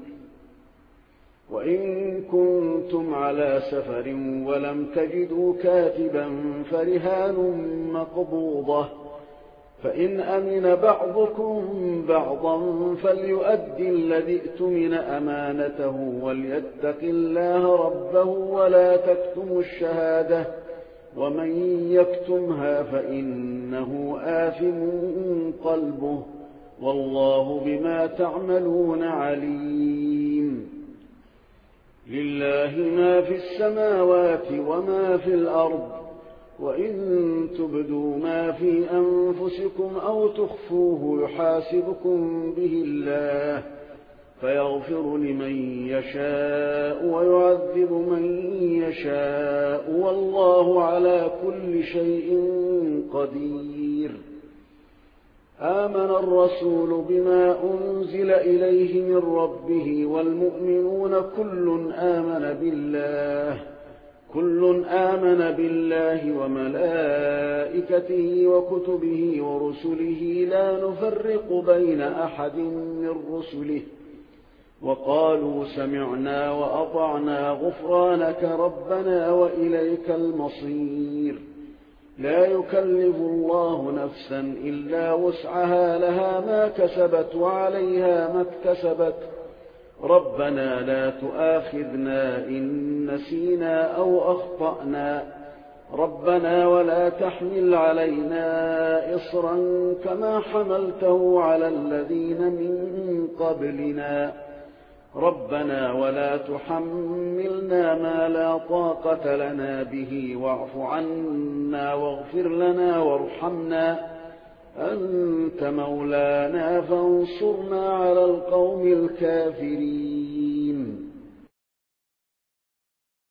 B: وإن كنتم على سفر ولم تجدوا كاتبا فرهان مقبوضة فإن أمن بعضكم بعضا فليؤدي الذي ائتمن أمانته وليتق الله ربه ولا تكتموا الشهادة ومن يكتمها فإنه آثم قلبه والله بما تعملون عليم. لله ما في السماوات وما في الأرض وإن تبدوا ما في أنفسكم أو تخفوه يحاسبكم به الله فيغفر لمن يشاء ويعذب من يشاء والله على كل شيء قدير. آمن الرسول بما أنزل إليه من ربه والمؤمنون كل آمن بالله وملائكته وكتبه ورسله لا نفرق بين أحد من رسله وقالوا سمعنا وأطعنا غفرانك ربنا وإليك المصير. لا يكلف الله نفسا إلا وسعها لها ما كسبت وعليها ما اكتسبت ربنا لا تؤاخذنا إن نسينا أو أخطأنا ربنا ولا تحمل علينا إصرا كما حملته على الذين من قبلنا ربنا ولا تحملنا ما لا طاقة لنا به واعف عنا واغفر لنا وارحمنا أنت مولانا فانصرنا على القوم الكافرين.